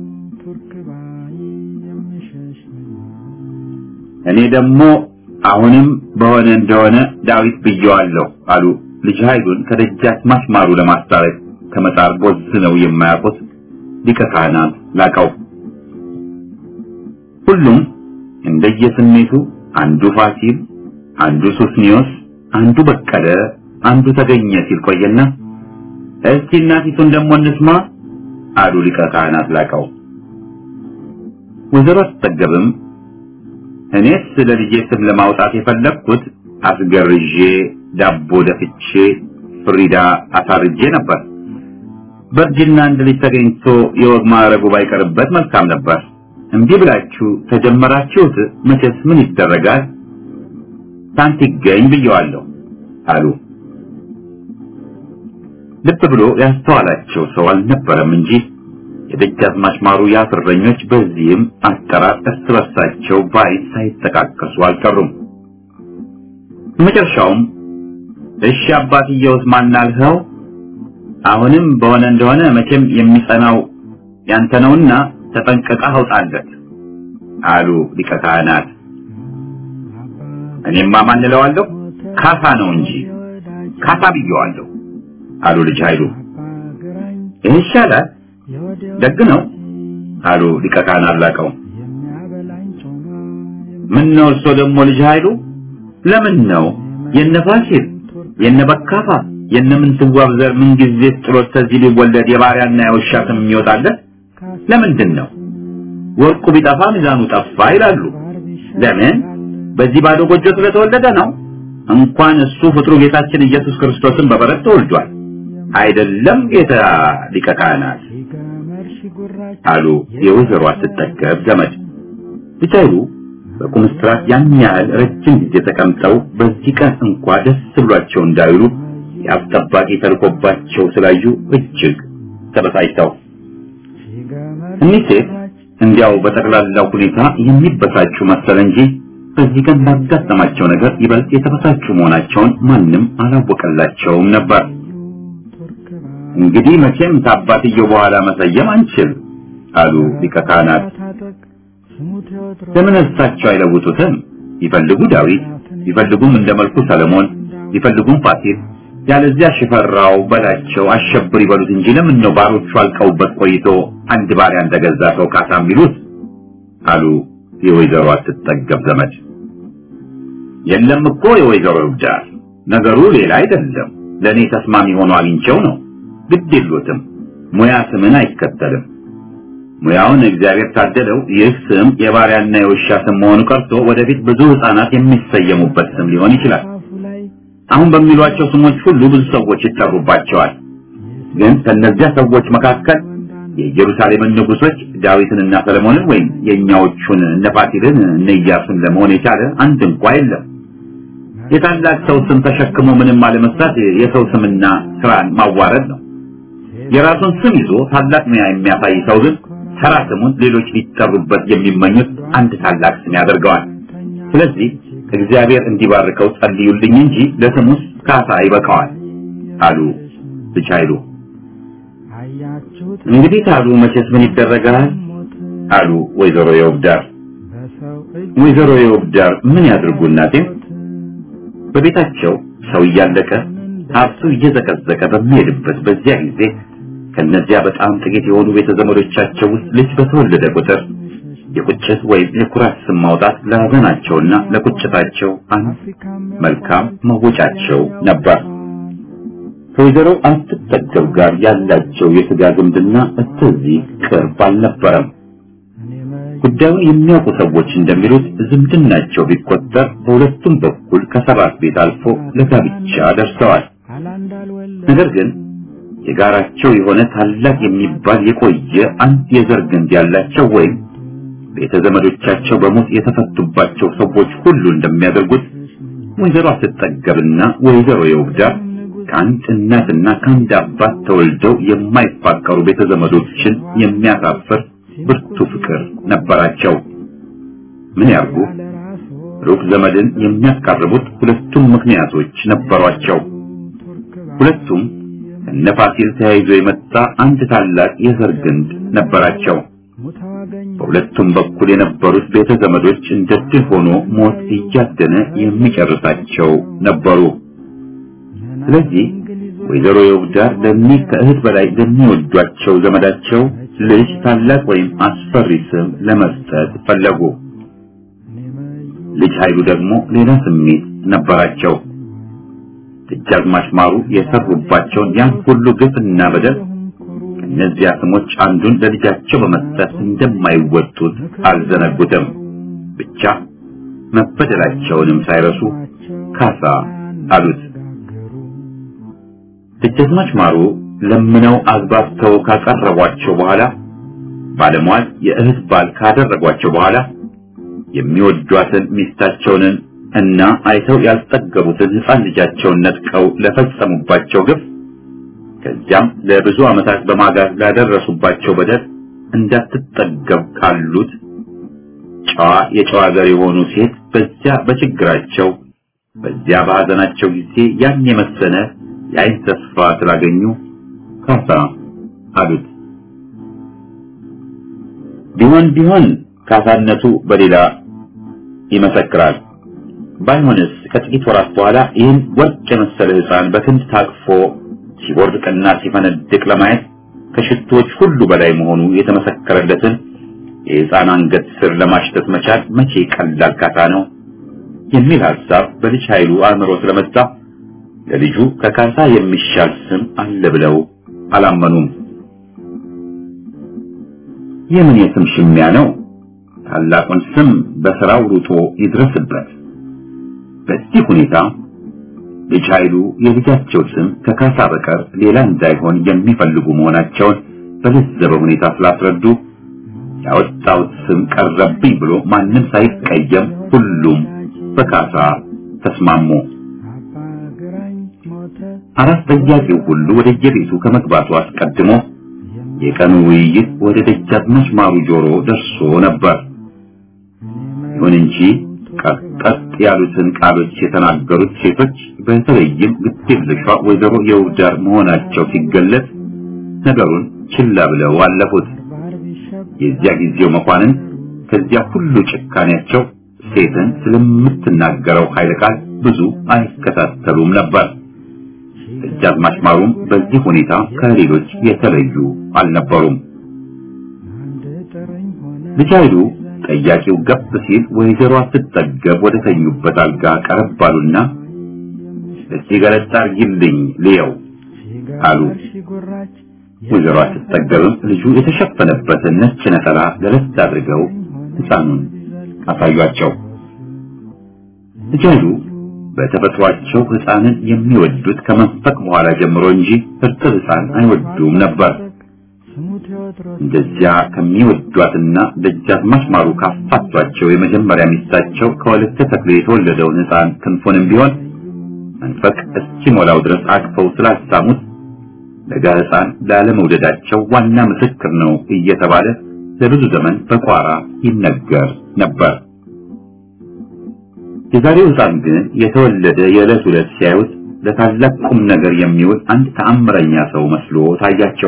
እኔ ደግሞ አሁንም በሆነ እንደሆነ ዳዊት ብየዋለሁ አሉ ልጅ ኃይሉን ከደጃዝማች ማሩ ለማስታረቅ ከመጣር ቦዝነው የማያውቁት ሊቀ ካህናት ላቀው። ሁሉም እንደየስሜቱ አንዱ ፋሲል፣ አንዱ ሱስኒዮስ፣ አንዱ በቀለ፣ አንዱ ተገኘ ሲል ቆየና እስቲ እናቲቱን ደግሞ እንስማ አሉ ሊቀ ካህናት ላቀው። ወይዘሮ አትጠገብም እኔስ ስለ ልጄ ስም ለማውጣት የፈለግኩት አስገርዤ ዳቦ ደፍቼ ፍሪዳ አሳርጄ ነበር። በእርጅና አንድ ልጅ ተገኝቶ የወግ ማዕረጉ ባይቀርበት መልካም ነበር። እንቢ ብላችሁ ተጀመራችሁት መቼስ ምን ይደረጋል ታንት ይገኝ ብየዋለሁ አሉ። ልብ ብሎ ያስተዋላቸው ሰው አልነበረም እንጂ የደጃዝማች ማሩ ያፍረኞች በዚህም አጠራር እርስ በርሳቸው ባይን ሳይተካከሱ አልቀሩም። መጨረሻውም እሺ አባትየውስ ማናልኸው አሁንም በሆነ እንደሆነ መቼም የሚጸናው ያንተ ነውና ተጠንቀቀህ አውጣለት አሉ ሊቀ ካህናት። እኔማ ማን እለዋለሁ ካሳ ነው እንጂ ካሳ ብየዋለሁ አሉ ልጅ ኃይሉ። ይሻላል ደግ ነው አሉ ሊቀ ካህናት ላቀው። ምን ነው እርሶ ደግሞ ልጅ ኃይሉ ለምን ነው የነፋሲል የነበካፋ የነምንትዋብ ዘር ምን ጊዜ ጥሎት ተዚህ ሊወለድ የባሪያና የውሻ ስም የሚወጣለት ለምንድን ነው? ወርቁ ቢጠፋ ሚዛኑ ጠፋ ይላሉ። ለምን? በዚህ ባዶ ጎጆ ስለተወለደ ነው። እንኳን እሱ ፍጥሩ ጌታችን ኢየሱስ ክርስቶስን በበረት ተወልዷል። አይደለም ጌታ ሊቀ ካህናት አሉ የወይዘሮ አትጠገብ ዘመድ። ብቻዩ በቁምስጥራት ያን ያህል ረጅም ጊዜ ተቀምጠው በዚህ ቀን እንኳን ደስ ብሏቸው እንዳይሉ ያስጠባቂ ተልኮባቸው ስላዩ እጅግ ተበሳጭተው። እኒህ ሴት እንዲያው በጠቅላላው ሁኔታ የሚበሳጩ መሰለ እንጂ በዚህ ቀን ባጋጠማቸው ነገር ይበልጥ የተበሳጩ መሆናቸውን ማንም አላወቀላቸውም ነበር። እንግዲህ መቼም ታባትየው በኋላ መሰየም አንችል አሉ ሊቀ ካህናት። ለምን እሳቸው አይለውጡትም? ይፈልጉ ዳዊት፣ ይፈልጉም እንደመልኩ ሰለሞን፣ ይፈልጉም ፋሲል፣ ያለዚያ ሽፈራው በላቸው አሸብር ይበሉት እንጂ ለምን ነው ባሮቹ አልቀውበት ቆይቶ አንድ ባሪያ እንደገዛ ሰው ካሳ የሚሉት? አሉ የወይዘሮ አትጠገብ ዘመድ። የለም እኮ የወይዘሮ ይብዳር ነገሩ ሌላ አይደለም፣ ለኔ ተስማሚ ሆኖ አግኝቼው ነው። ግድ የለዎትም፣ ሙያ ስምን አይከተልም። ሙያውን እግዚአብሔር ታደለው። ይህ ስም የባሪያና የውሻ ስም መሆኑ ቀርቶ ወደፊት ብዙ ህፃናት የሚሰየሙበት ስም ሊሆን ይችላል። አሁን በሚሏቸው ስሞች ሁሉ ብዙ ሰዎች ይጠሩባቸዋል። ግን ከነዚያ ሰዎች መካከል የኢየሩሳሌምን ንጉሶች ዳዊትንና ሰለሞንን ወይም የኛዎቹን እነ ፋሲልን እነ ኢያሱን ለመሆን የቻለ አንድ እንኳን የለም። የታላቅ ሰው ስም ተሸክሞ ምንም አለመስራት የሰው ስምና ስራን ማዋረድ ነው። የራሱን ስም ይዞ ታላቅ ሙያ የሚያሳይ ሰው ግን ተራ ስሙን ሌሎች ሊጠሩበት የሚመኙት አንድ ታላቅ ስም ያደርገዋል። ስለዚህ እግዚአብሔር እንዲባርከው ጸልዩልኝ እንጂ ለስሙስ ካሳ ይበቃዋል አሉ ልጅ ኃይሉ። እንግዲህ ታሉ መቼስ ምን ይደረጋል አሉ ወይዘሮ ይብዳር። ወይዘሮ ይብዳር ምን ያድርጉ እናቴ? በቤታቸው ሰው እያለቀ ሀብቱ እየዘቀዘቀ በሚሄድበት በዚያ ጊዜ ከነዚያ በጣም ጥቂት የሆኑ ቤተዘመዶቻቸው ውስጥ ልጅ በተወለደ ቁጥር የቁጭት ወይም የኩራት ስም ማውጣት ለሀዘናቸውና ለቁጭታቸው አንድ መልካም መወጫቸው ነበር። ከወይዘሮ አትጠገብ ጋር ያላቸው የሥጋ ዝምድና እዚህ ቅርብ አልነበረም። ጉዳዩን የሚያውቁ ሰዎች እንደሚሉት ዝምድናቸው ቢቆጠር በሁለቱም በኩል ከሰባት ቤት አልፎ ለጋብቻ ደርሰዋል። ነገር ግን የጋራቸው የሆነ ታላቅ የሚባል የቆየ አንድ የዘር ግንድ ያላቸው ወይም ቤተዘመዶቻቸው በሞት የተፈቱባቸው ሰዎች ሁሉ እንደሚያደርጉት ወይዘሮ አትጠገብና ወይዘሮ ይብዳር ከአንድ እናትና ከአንድ አባት ተወልደው የማይፋቀሩ ቤተዘመዶችን የሚያሳፍር ብርቱ ፍቅር ነበራቸው። ምን ያርጉ? ሩቅ ዘመድን የሚያቀርቡት ሁለቱም ምክንያቶች ነበሯቸው። ሁለቱም እነ ፋሲል ተያይዞ የመጣ አንድ ታላቅ የዘር ግንድ ነበራቸው። በሁለቱም በኩል የነበሩት ቤተዘመዶች እንደድል ሆኖ ሞት እያደነ የሚጨርሳቸው ነበሩ። ስለዚህ ወይዘሮ ይብዳር ለእኒህ ከእህት በላይ ለሚወዷቸው ዘመዳቸው ልጅ ታላቅ ወይም አስፈሪ ስም ለመስጠት ፈለጉ። ልጅ ኃይሉ ደግሞ ሌላ ስሜት ነበራቸው። ደጃዝማች ማሩ የሰሩባቸውን ያን ሁሉ ግፍና በደል ከእነዚያ ስሞች አንዱን ለልጃቸው በመስጠት እንደማይወጡት አልዘነጉትም። ብቻ መበደላቸውንም ሳይረሱ ካሳ አሉት። ደጃዝማች ማሩ ለምነው አግባብተው ካቀረቧቸው በኋላ ባለሟል የእህት ባል ካደረጓቸው በኋላ የሚወዷትን ሚስታቸውን እና አይተው ያልጠገቡትን ሕፃን ልጃቸውን ነጥቀው ለፈጸሙባቸው ግፍ ከዚያም ለብዙ ዓመታት በማጋዝ ላደረሱባቸው በደል እንዳትጠገብ ካሉት ጨዋ የጨዋ ዘር የሆኑ ሴት በዚያ በችግራቸው በዚያ በሐዘናቸው ጊዜ ያን የመሰለ የዓይን ተስፋ ስላገኙ ካሳ አሉት። ቢሆን ቢሆን ካሳነቱ በሌላ ይመሰክራል። ባይሆንስ ከጥቂት ወራት በኋላ ይህን ወርቅ የመሰለ ሕፃን በክንድ ታቅፎ ሲወርቅና ሲፈነድቅ ለማየት ከሽቶች ሁሉ በላይ መሆኑ የተመሰከረለትን የሕፃን አንገት ስር ለማሽተት መቻል መቼ ቀላል ካሳ ነው የሚል ሐሳብ በልጅ ኃይሉ አእምሮ ስለመጣ ለልጁ ከካሳ የሚሻል ስም አለ ብለው አላመኑም። የምን የስም ሽሚያ ነው? ታላቁን ስም በስራው ሩጦ ይድረስበት። በዚህ ሁኔታ ልጅ ኃይሉ የልጃቸው ስም ከካሳ በቀር ሌላ እንዳይሆን የሚፈልጉ መሆናቸውን በለዘበ ሁኔታ ስላስረዱ ያወጣው ስም ቀረብኝ ብሎ ማንም ሳይቀየም ሁሉም በካሳ ተስማሙ። አራስ ጠያቂው ሁሉ ወደ የቤቱ ከመግባቱ አስቀድሞ የቀኑ ውይይት ወደ ደጃዝማች ማሩ ጆሮ ደርሶ ነበር። ይሁን እንጂ ቀጥ ያሉትን ቃሎች የተናገሩት ሴቶች በተለይም ግዴለሿ ወይዘሮ የውዳር መሆናቸው ሲገለጽ ነገሩን ችላ ብለው አለፉት። የዚያ ጊዜው መኳንን ከዚያ ሁሉ ጭካኔያቸው ሴትን ስለምትናገረው ኃይለ ቃል ብዙ አይከታተሉም ነበር። ደጃዝማች ማሩም በዚህ ሁኔታ ከሌሎች የተለዩ አልነበሩም። ልጃይሉ ጠያቂው ገብ ሲል ወይዘሮ ስትጠገብ ወደ ተኙበት አልጋ ቀረብ ባሉና እስቲ ገለጣ አርጊልኝ ልየው አሉ። ወይዘሮ ስትጠገብም ልጁ የተሸፈነበትን ነጭ ነጠላ ገለጥ አድርገው ሕፃኑን አሳዩአቸው። ልጃይሉ በተፈጥሯቸው ሕፃንን የሚወዱት ከመንፈቅ በኋላ ጀምሮ እንጂ እርጥብ ሕፃን አይወዱም ነበር። እንደዚያ ከሚወዷትና ደጃዝማች ማሩ ካፋቷቸው የመጀመሪያ ሚስታቸው ከወለተ ተክሌ የተወለደውን ሕፃን ክንፎንም ቢሆን መንፈቅ እስኪሞላው ድረስ አቅፈው ስላሳሙት ለጋ ሕፃን ላለመውደዳቸው ዋና ምስክር ነው እየተባለ ለብዙ ዘመን በቋራ ይነገር ነበር። የዛሬው ሕፃን ግን የተወለደ የዕለት ዕለት ሲያዩት ለታላቅ ቁም ነገር የሚውል አንድ ተአምረኛ ሰው መስሎ ታያቸው።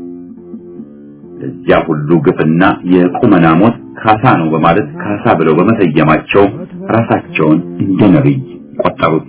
ለዚያ ሁሉ ግፍና የቁመና ሞት ካሳ ነው በማለት ካሳ ብለው በመሰየማቸው ራሳቸውን እንደ ነብይ ቆጠሩት።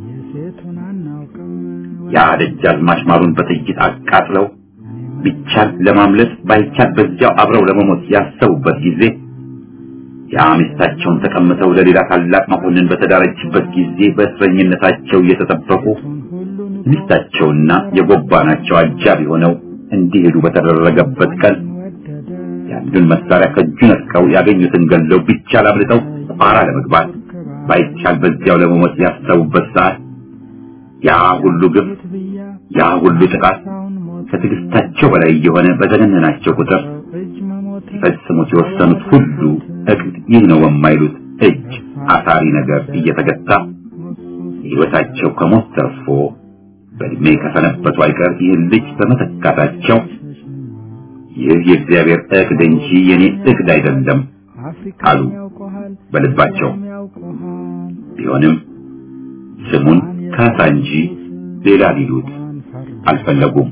ያ ደጃዝማች ማሩን በጥይት አቃጥለው ቢቻል ለማምለጥ ባይቻል በዚያው አብረው ለመሞት ያሰቡበት ጊዜ ያ ሚስታቸውን ተቀምጠው ለሌላ ታላቅ መኮንን በተዳረችበት ጊዜ በእስረኝነታቸው እየተጠበቁ ሚስታቸውና የጎባናቸው አጃቢ ሆነው እንዲሄዱ በተደረገበት ቀን ያንዱን መሳሪያ ከእጁ ነጥቀው ያገኙትን ገለው ቢቻል አብልጠው ቋራ ለመግባት ባይቻል በዚያው ለመሞት ያሰቡበት ሰዓት ያ ሁሉ ግፍ ያ ሁሉ ጥቃት ከትዕግስታቸው በላይ የሆነ በዘገነናቸው ቁጥር ፈጽሞት የወሰኑት ሁሉ እቅድ ይህ ነው በማይሉት እጅ አሳሪ ነገር እየተገታ ሕይወታቸው ከሞት ተርፎ በእድሜ ከሰነበቱ አይቀር ይህን ልጅ በመተካታቸው ይህ የእግዚአብሔር እቅድ እንጂ የኔ እቅድ አይደለም አሉ በልባቸው። ቢሆንም ስሙን ካሳ እንጂ ሌላ ሊሉት አልፈለጉም።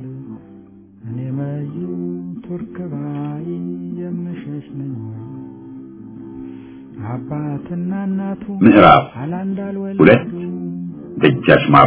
ምዕራፍ ሁለት ደጃች ማሩ።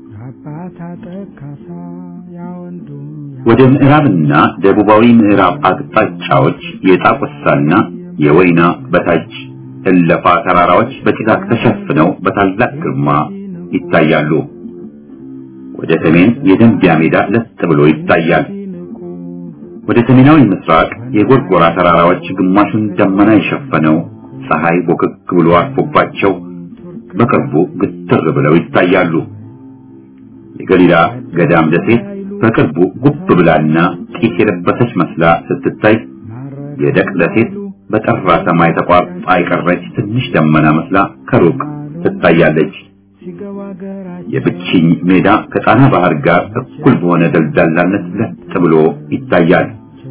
ወደ ምዕራብና ደቡባዊ ምዕራብ አቅጣጫዎች የጣቁሳና የወይና በታች እለፋ ተራራዎች በጭጋግ ተሸፍነው በታላቅ ግርማ ይታያሉ። ወደ ሰሜን የደንቢያ ሜዳ ለጥ ብሎ ይታያል። ወደ ሰሜናዊ ምስራቅ የጎርጎራ ተራራዎች ግማሹን ደመና የሸፈነው ፀሐይ ቦክክ ብሎ አርፎባቸው በቅርቡ ግትር ብለው ይታያሉ። የገሊላ ገዳም ደሴት በቅርቡ ጉብ ብላና ጢስ የለበሰች መስላ ስትታይ የደቅ ደሴት በጠራ ሰማይ ተቋርጣ የቀረች ትንሽ ደመና መስላ ከሩቅ ትታያለች። የብችኝ ሜዳ ከጣና ባህር ጋር እኩል በሆነ ደልዳላነት ለጥ ብሎ ይታያል።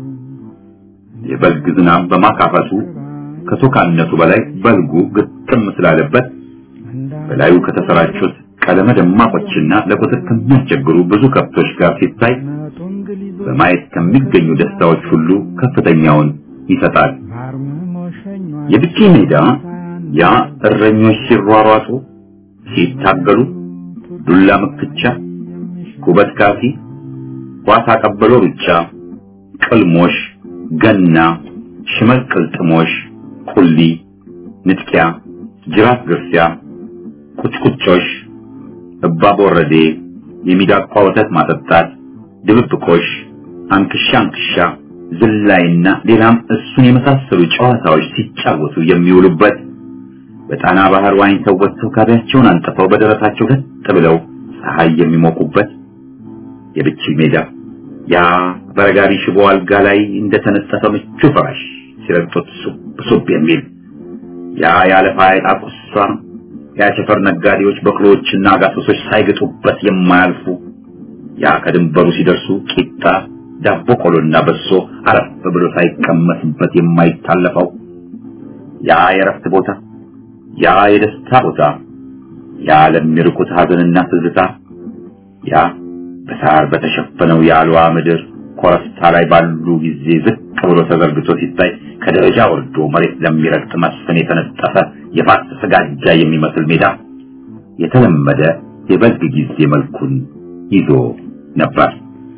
የበልግ ዝናብ በማካፈቱ ከቶካነቱ በላይ በልጉ ግጥም ስላለበት በላዩ ከተሰራጩት ቀለመ ደማቆችና ለቁጥር ከሚያስቸግሩ ብዙ ከብቶች ጋር ሲታይ በማየት ከሚገኙ ደስታዎች ሁሉ ከፍተኛውን ይሰጣል። የብችኝ ሜዳ ያ እረኞች ሲሯሯጡ ሲታገሉ ዱላ መክቻ ኩበት ካፊ ኳስ አቀበሎ ብቻ ቅልሞሽ ገና ሽመል ቅልጥሞሽ ቁሊ ንጥቂያ ጅራት ግርፊያ ቁጭቁጮሽ እባብ ወረዴ የሚዳቋ ወተት ማጠጣት ድብብቆሽ አንክሻ አንክሻ ዝላይና ሌላም እሱን የመሳሰሉ ጨዋታዎች ሲጫወቱ የሚውሉበት በጣና ባህር ዋኝተው ወጥተው ካቢያቸውን አንጥፈው በደረታቸው ገጥ ብለው ፀሐይ የሚሞቁበት የብችኝ ሜዳ ያ በረጋሪ ሽቦ አልጋ ላይ እንደተነጠፈ ምቹ ፍራሽ ሲረግጡት ሱብ ሱብ የሚል ያ ያለፋ የጣቁሳ ያቸፈር ነጋዴዎች በቅሎዎችና ጋሶሶች ሳይገጡበት የማያልፉ ያ ከድንበሩ ሲደርሱ ቂጣ ዳቦ ቆሎና በሶ አረፍ ብሎ ሳይቀመስበት የማይታለፈው ያ የረፍት ቦታ ያ የደስታ ቦታ ያ ለሚርቁት ሀዘንና ትዝታ ያ በሳር በተሸፈነው የአልዋ ምድር ኮረብታ ላይ ባሉ ጊዜ ዝቅ ብሎ ተዘርግቶ ሲታይ ከደረጃ ወርዶ መሬት ለሚረግጥ መስፍን የተነጠፈ የፋስ ስጋጃ የሚመስል ሜዳ የተለመደ የበልግ ጊዜ መልኩን ይዞ ነበር።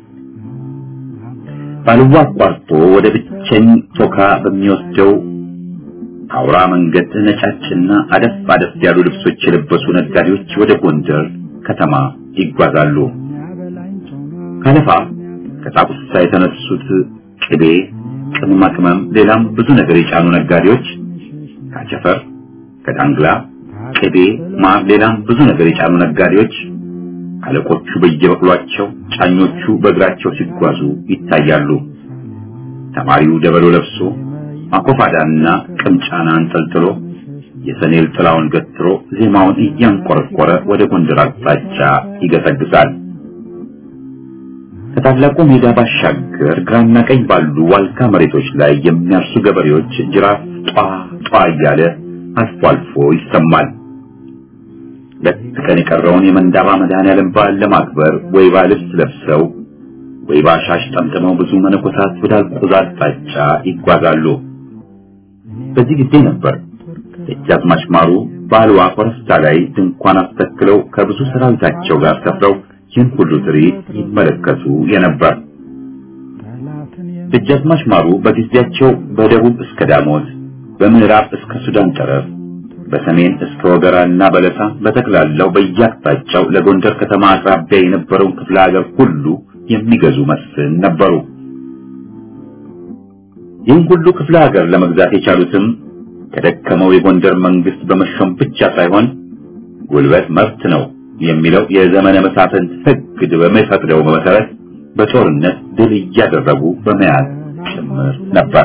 ባልዋ አቋርጦ ወደ ብቸኝ ቶካ በሚወስደው አውራ መንገድ ነጫጭና አደፍ አደፍ ያሉ ልብሶች የለበሱ ነጋዴዎች ወደ ጎንደር ከተማ ይጓዛሉ። ከለፋ ከጣቁሳ የተነሱት ቅቤ፣ ቅመማ ቅመም፣ ሌላም ብዙ ነገር የጫኑ ነጋዴዎች ከአቸፈር፣ ከዳንግላ ቅቤ፣ ማር፣ ሌላም ብዙ ነገር የጫኑ ነጋዴዎች አለቆቹ በየበቅሏቸው ጫኞቹ በእግራቸው ሲጓዙ ይታያሉ። ተማሪው ደበሎ ለብሶ አኮፋዳና ቅምጫና አንጠልጥሎ የሰኔል ጥላውን ገትሮ ዜማውን እያንቆረቆረ ወደ ጎንደር አቅጣጫ ይገሰግሳል። ከታላቁ ሜዳ ባሻገር ግራና ቀኝ ባሉ ዋልካ መሬቶች ላይ የሚያርሱ ገበሬዎች ጅራፍ ጧ ጧ እያለ አልፎ አልፎ ይሰማል። ለቀን የቀረውን የመንዳባ መድኃኔዓለም በዓል ለማክበር ወይባ ልብስ ለብሰው ወይባ ሻሽ ጠምጥመው ብዙ መነኮሳት ወደ አልቆዛ አቅጣጫ ይጓዛሉ። በዚህ ጊዜ ነበር ደጃዝማች ማሩ በአልዋ ኮረብታ ላይ ድንኳን አስተክለው ከብዙ ሰራዊታቸው ጋር ሰፍረው ይህን ሁሉ ትርኢት ይመለከቱ የነበር። ደጃዝማች ማሩ በጊዜያቸው በደቡብ እስከ ዳሞት፣ በምዕራብ እስከ ሱዳን ጠረፍ፣ በሰሜን እስከ ወገራና በለሳ በተክላላው በየአቅጣጫው ለጎንደር ከተማ አቅራቢያ የነበረውን ክፍለ ሀገር ሁሉ የሚገዙ መስፍን ነበሩ። ይህን ሁሉ ክፍለ ሀገር ለመግዛት የቻሉትም ከደከመው የጎንደር መንግስት በመሾም ብቻ ሳይሆን ጉልበት መብት ነው የሚለው የዘመነ መሳፍንት ሕግ በሚፈቅደው መሰረት በጦርነት ድል እያደረጉ በመያዝ ጭምር ነበር።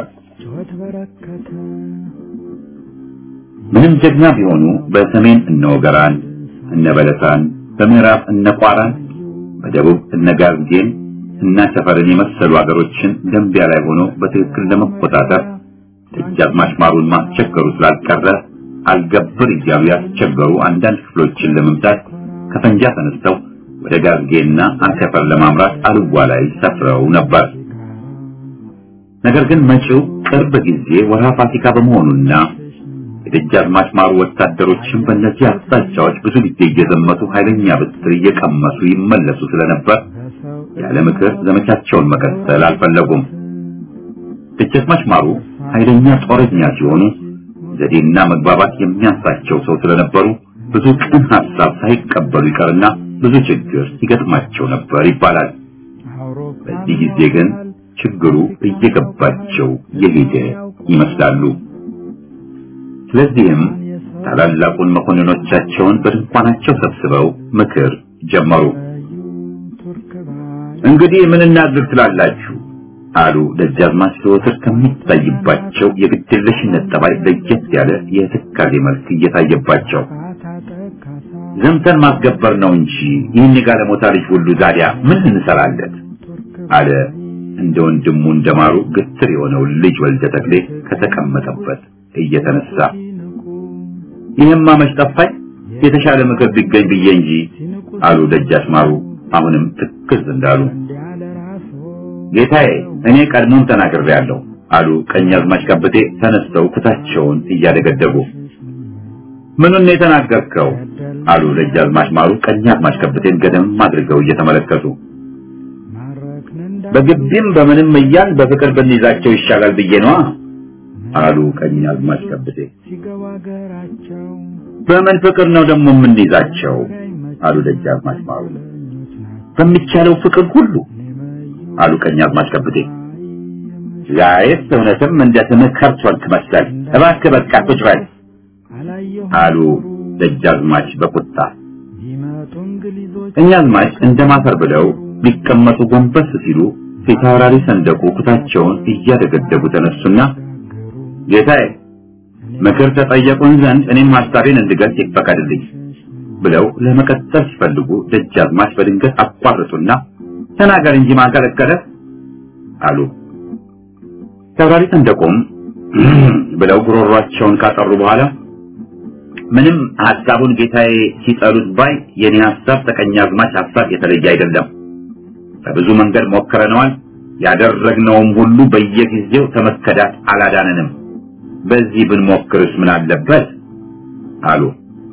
ምንም ጀግና ቢሆኑ በሰሜን እነ ወገራን፣ እነ በለሳን፣ በምዕራብ እነ ቋራን፣ በደቡብ እነ ጋርጌን እና ሰፈርን የመሰሉ አገሮችን ደንቢያ ላይ ሆኖ በትክክል ለመቆጣጠር ደጃዝማች ማሩን ማስቸገሩ ስላልቀረ አልገብር እያሉ ያስቸገሩ አንዳንድ ክፍሎችን ለመምታት ከፈንጃ ተነስተው ወደ ጋርጌና አንከፈር ለማምራት አልዋ ላይ ሰፍረው ነበር። ነገር ግን መጪው ቅርብ ጊዜ ወርሃ ፋሲካ በመሆኑና የደጃዝማች ማሩ ወታደሮችን በእነዚህ አቅጣጫዎች ብዙ ጊዜ እየዘመቱ ኃይለኛ ብትር እየቀመሱ ይመለሱ ስለነበር ያለ ምክር ዘመቻቸውን መቀጠል አልፈለጉም። ደጃዝማች ማሩ ኃይለኛ ጦረኛ ሲሆኑ ዘዴና መግባባት የሚያንሳቸው ሰው ስለነበሩ ብዙ ቅን ሐሳብ ሳይቀበሉ ይቀርና ብዙ ችግር ይገጥማቸው ነበር ይባላል። በዚህ ጊዜ ግን ችግሩ እየገባቸው የሄደ ይመስላሉ። ስለዚህም ታላላቁን መኮንኖቻቸውን በድንኳናቸው ሰብስበው ምክር ጀመሩ። እንግዲህ ምን እናድርግ ትላላችሁ አሉ ደጃዝማች ዘወትር ከሚታይባቸው የግድየለሽነት ጠባይ ለየት ያለ የትካዜ መልክ እየታየባቸው። ዘምተን ማስገበር ነው እንጂ ይህን የጋለሞታ ልጅ ሁሉ ዛዲያ ምን እንሰራለን አለ እንደ ወንድሙ እንደማሩ ግትር የሆነው ልጅ ወልደ ተክሌ ከተቀመጠበት እየተነሳ። ይህማ መች ጠፋኝ የተሻለ ምክር ቢገኝ ብዬ እንጂ አሉ ደጃች ማሩ አሁንም ትክዝ እንዳሉ። ጌታዬ እኔ ቀድሞም ተናግሬያለሁ አሉ ቀኛዝማች ከበቴ ተነስተው ኩታቸውን እያደገደጉ። ምኑን ነው የተናገርከው አሉ ደጃዝማች ማሩ ቀኛዝማች ከበቴን ገደም አድርገው እየተመለከቱ። በግቢም በምንም እያል በፍቅር ብንይዛቸው ይሻላል ብዬ ነው አሉ ቀኛዝማች ከበቴ። በምን ፍቅር ነው ደግሞ የምንይዛቸው አሉ ደጃዝማች ማሩ። በሚቻለው ፍቅር ሁሉ አሉ ቀኛዝማች ከበቴ። ዛሬስ እውነትም እንደ ተመከርት ወልክ መሰል እባክህ በቃ ቁጭ በል አሉ ደጃዝማች በቁጣ። ቀኛዝማች እንደማፈር ብለው ሊቀመጡ ጎንበስ ሲሉ ፊታውራሪ ሰንደቁ ኩታቸውን እያደገደጉ ተነሱና ጌታዬ ምክር ተጠየቁን ዘንድ እኔም ሐሳቤን እንድገልጽ ይፈቀድልኝ ብለው ለመቀጠል ሲፈልጉ ደጃዝማች በድንገት አቋረጡና ተናገር እንጂ ማን ከለከለ አሉ። ተብራሪ ሰንደቁም ብለው ጉሮሯቸውን ካጠሩ በኋላ ምንም ሐሳቡን ጌታዬ ሲጠሉት ባይ የኔ ሐሳብ ተቀኛዝማች ሐሳብ የተለየ አይደለም። በብዙ መንገድ ሞክረነዋል። ያደረግነውም ሁሉ በየጊዜው ተመከዳት አላዳነንም። በዚህ ብንሞክርስ ምን አለበት አሉ።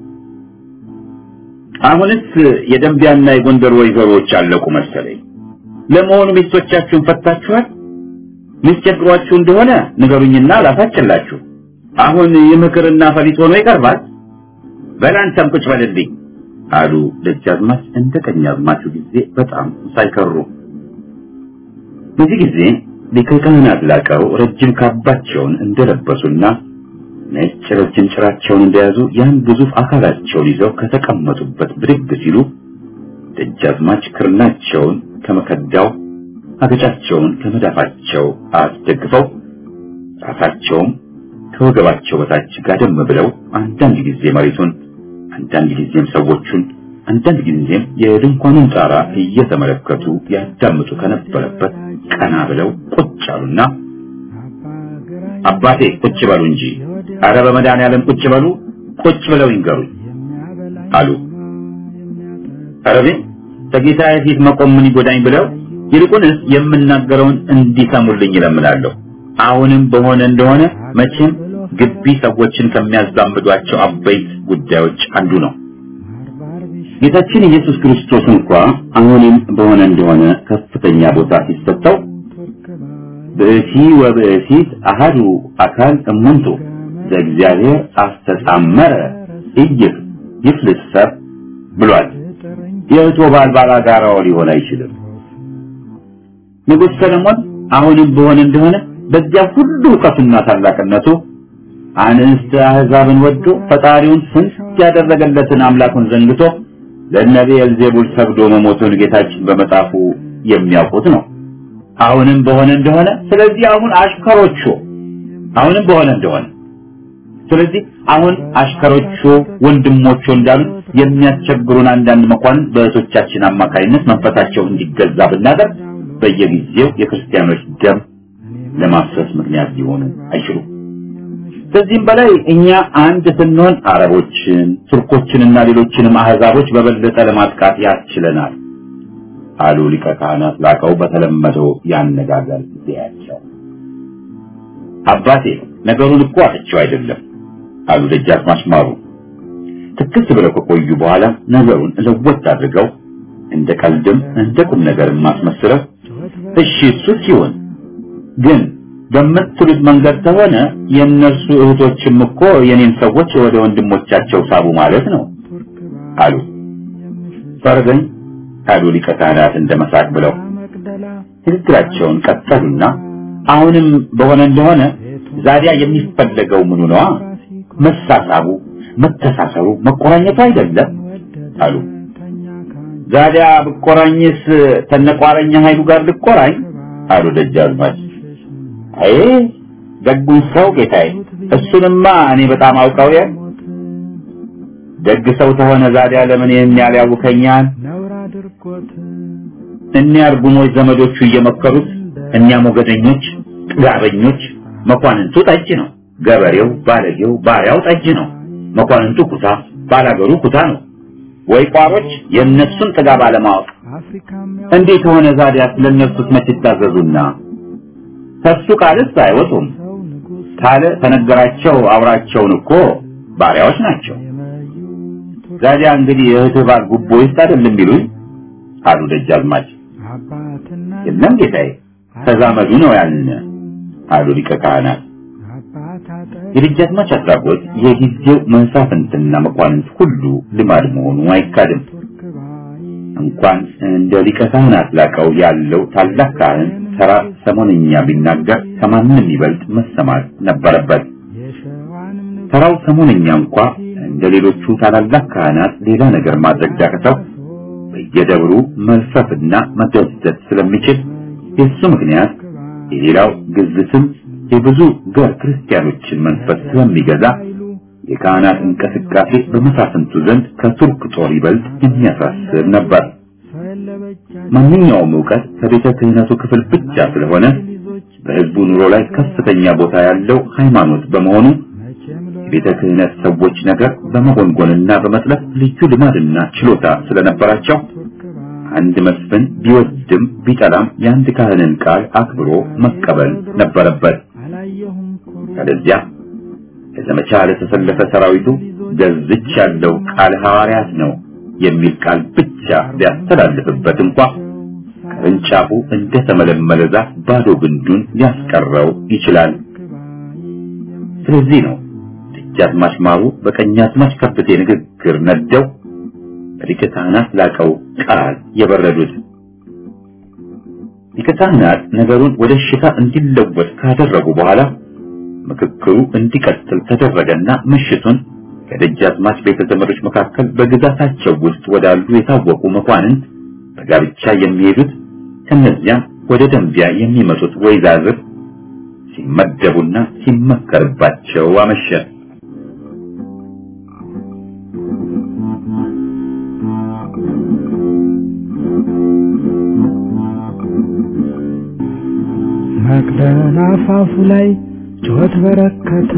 አሁንስ የደንቢያና የጎንደር ወይዘሮች አለቁ መሰለኝ። ለመሆኑ ሚስቶቻችሁን ፈታችኋል? ሚስቸግሯችሁ እንደሆነ ንገሩኝና ላሳችላችሁ። አሁን የምክርና ፈሊጥ ሆኖ ይቀርባል። በላንተም ቁጭ በልልኝ አሉ ደጃዝማች እንደ ቀኛዝማቹ ጊዜ በጣም ሳይከሩ። በዚህ ጊዜ ሊቀ ካህናት ላቀው ረጅም ካባቸውን እንደለበሱና ነጭ ረጅም ጭራቸውን እንደያዙ ያን ግዙፍ አካላቸውን ይዘው ከተቀመጡበት ብድግ ሲሉ ደጃዝማች ክርናቸውን ከመከዳው አገጫቸውን ከመዳፋቸው አስደግፈው ራሳቸውም ከወገባቸው በታች ጋደም ብለው አንዳንድ ጊዜ መሬቱን አንዳንድ ጊዜም ሰዎቹን አንዳንድ ጊዜም የድንኳኑን ጣራ እየተመለከቱ ያዳምጡ ከነበረበት ቀና ብለው ቁጭ አሉና አባቴ ቁጭ በሉ እንጂ አረ በመድኃኒዓለም ቁጭ በሉ ቁጭ ብለው ይንገሩኝ አሉ። አረቤ ተጌታዬ ፊት መቆም ምን ይጎዳኝ ብለው ይልቁንስ የምናገረውን እንዲሰሙልኝ እለምናለሁ። አሁንም በሆነ እንደሆነ መቼም ግቢ ሰዎችን ከሚያዛምዷቸው አበይት ጉዳዮች አንዱ ነው። ጌታችን ኢየሱስ ክርስቶስ እንኳን አሁንም በሆነ እንደሆነ ከፍተኛ ቦታ ሲሰጠው በእሲ ወበእሲት አሃዱ አካል እሙንቱ ለእግዚአብሔር አስተጣመረ እይፍ ይፍልሰብ ብሏል። የእህቶ ባል ባላጋራው ሊሆን አይችልም። ንጉሥ ሰለሞን አሁንም በሆነ እንደሆነ በዚያ ሁሉ ዕውቀቱና ታላቅነቱ አንስት አሕዛብን ወዶ ፈጣሪውን ስንት ያደረገለትን አምላኩን ዘንግቶ ለነቢይ ዜቡል ሰግዶ መሞቱን ጌታችን በመጣፉ የሚያውቁት ነው። አሁንም በሆነ እንደሆነ ስለዚህ አሁን አሽከሮቹ አሁንም በሆነ እንደሆነ ስለዚህ አሁን አሽከሮቹ ወንድሞቹ እንዳሉ የሚያስቸግሩን አንዳንድ መኳን በእህቶቻችን አማካይነት መንፈሳቸው እንዲገዛ ብናደርግ በየጊዜው የክርስቲያኖች ደም ለማፍሰስ ምክንያት ሊሆኑ አይችሉም። ከዚህም በላይ እኛ አንድ ስንሆን አረቦችን፣ ቱርኮችንና ሌሎችንም አህዛቦች በበለጠ ለማጥቃት ያስችለናል አሉ ሊቀ ካህናት ላቀው በተለመደው ያነጋገር ጊዜያቸው። አባቴ ነገሩን እኮ አጥቼው አይደለም አሉ ደጃዝማች ማሩ። ትክክል ብለው ከቆዩ በኋላ ነገሩን ለወጥ አድርገው እንደ ቀልድም እንደ ቁም ነገርም ማስመስለው እሺ እሱ ሲሆን ግን በመጥሉት መንገድ ተሆነ የነሱ እህቶችም እኮ የኔን ሰዎች ወደ ወንድሞቻቸው ሳቡ ማለት ነው አሉ። ፈርደኝ አሉ ሊቀ ካህናት እንደመሳቅ ብለው ንግግራቸውን ቀጠሉና አሁንም በሆነ እንደሆነ ዛዲያ የሚፈለገው ምኑ ነው? መሳሳቡ፣ መተሳሰሩ፣ መቆራኘቱ አይደለም አሉ። ዛዲያ በቆራኝስ ተነቋረኛ ኃይሉ ጋር ልቆራኝ አሉ ደጃዝማች። አይ ደጉን ሰው ጌታዬ እሱንማ እኔ በጣም አውቀው ያ ደግ ሰው ተሆነ ዛዲያ ለምን የሚያል ያውከኛል? እኒያ አርጉሞች ዘመዶቹ እየመከሩት እኒያ ሞገደኞች ጥጋበኞች መኳንንቱ ጠጅ ነው፣ ገበሬው ባለጌው ባሪያው ጠጅ ነው፣ መኳንንቱ ኩታ ባላገሩ ኩታ ነው። ወይ ቋሮች የነሱን ጥጋብ አለማወቅ እንዴት ሆነ ዛዲያ ስለነሱስ መች ይታዘዙና ተሱ ቃልስ አይወጡም ካለ ተነገራቸው አውራቸውን እኮ ባሪያዎች ናቸው። ዛዲያ እንግዲህ የእህትህ ባል ጉቦ ይስጣደልም ቢሉኝ አሉ ደጃዝማች። የለም ጌታዬ ተዛመዱ ነው ያልን አሉ ሊቀ ካህናት። የደጃዝማች አድራጎት የጊዜው መንሳፍንትና መኳንንት ሁሉ ልማድ መሆኑ አይካድም። እንኳን እንደ ሊቀ ካህናት ላቀው ያለው ታላቅ ካህን ተራ ሰሞንኛ ቢናገር ከማንም ይበልጥ መሰማት ነበረበት። ተራው ሰሞንኛ እንኳን እንደ ሌሎቹ ታላላቅ ካህናት ሌላ ነገር ማድረግ ዳቅተው በየደብሩ መልፈፍና መደሰት ስለሚችል የሱ ምክንያት የሌላው ግዝትም የብዙ ገር ክርስቲያኖችን መንፈስ ስለሚገዛ የካህናት እንቅስቃሴ በመሳፍንቱ ዘንድ ከቱርክ ጦር ይበልጥ የሚያሳስብ ነበር። ማንኛውም ዕውቀት ከቤተ ክህነቱ ክፍል ብቻ ስለሆነ በሕዝቡ ኑሮ ላይ ከፍተኛ ቦታ ያለው ሃይማኖት በመሆኑ የቤተ ክህነት ሰዎች ነገር በመጎንጎንና በመጥለፍ ልዩ ልማድና ችሎታ ስለነበራቸው አንድ መስፍን ቢወድም ቢጠላም የአንድ ካህንን ቃል አክብሮ መቀበል ነበረበት። ስለዚያ ለዘመቻ ለተሰለፈ ሰራዊቱ ገዝች ያለው ቃል ሐዋርያት ነው የሚል ቃል ብቻ ቢያስተላልፍበት እንኳን ቅርንጫፉ እንደተመለመለ ዛፍ ባዶ ግንዱን ሊያስቀረው ይችላል። ስለዚህ ነው ደጃዝማች ማሩ በቀኛዝማች ከበቴ ንግግር ነደው ሊቀ ካህናት ላቀው ቃል የበረዱት። ሊቀ ካህናት ነገሩን ወደ ሽታ እንዲለወጥ ካደረጉ በኋላ ምክክሩ እንዲቀጥል ተደረገና ምሽቱን ከደጃዝማች ቤተ ዘመዶች መካከል በግዛታቸው ውስጥ ወዳሉ የታወቁ መኳንንት በጋብቻ የሚሄዱት ከነዚያም ወደ ደንቢያ የሚመጡት ወይዛዝር ሲመደቡና ሲመከርባቸው አመሸ። መቅደላ አፋፉ ላይ ጩኸት በረከተ፣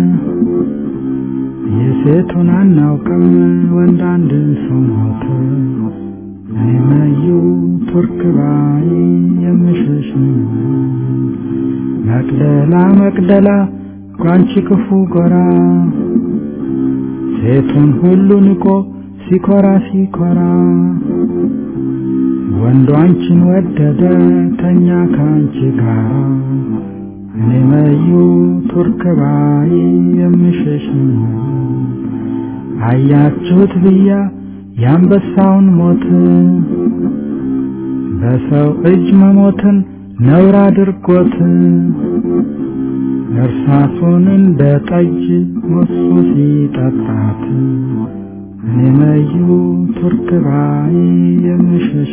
የሴቱን አናውቅም ወንድ አንድ ሰው ሞተ። እኔ መዩ ቱርክ ባይ የምሸሽ መቅደላ መቅደላ ጓንቺ ክፉ ጎራ፣ ሴቱን ሁሉ ንቆ ሲኮራ ሲኮራ፣ ወንዱ አንቺን ወደደ ተኛ ካንቺ ጋር። እኔ መዩ ቱርክ ባይ የምሸሽ አያችሁት ብያ የአንበሳውን ሞት፣ በሰው እጅ መሞትን ነውር አድርጎት፣ እርሳሱን እንደ ጠጅ ሞሱ ሲጠጣት። እኔ መዩ ቱርክ ባይ የምሸሽ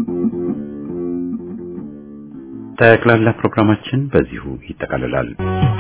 ጠቅላላ ፕሮግራማችን በዚሁ ይጠቃልላል።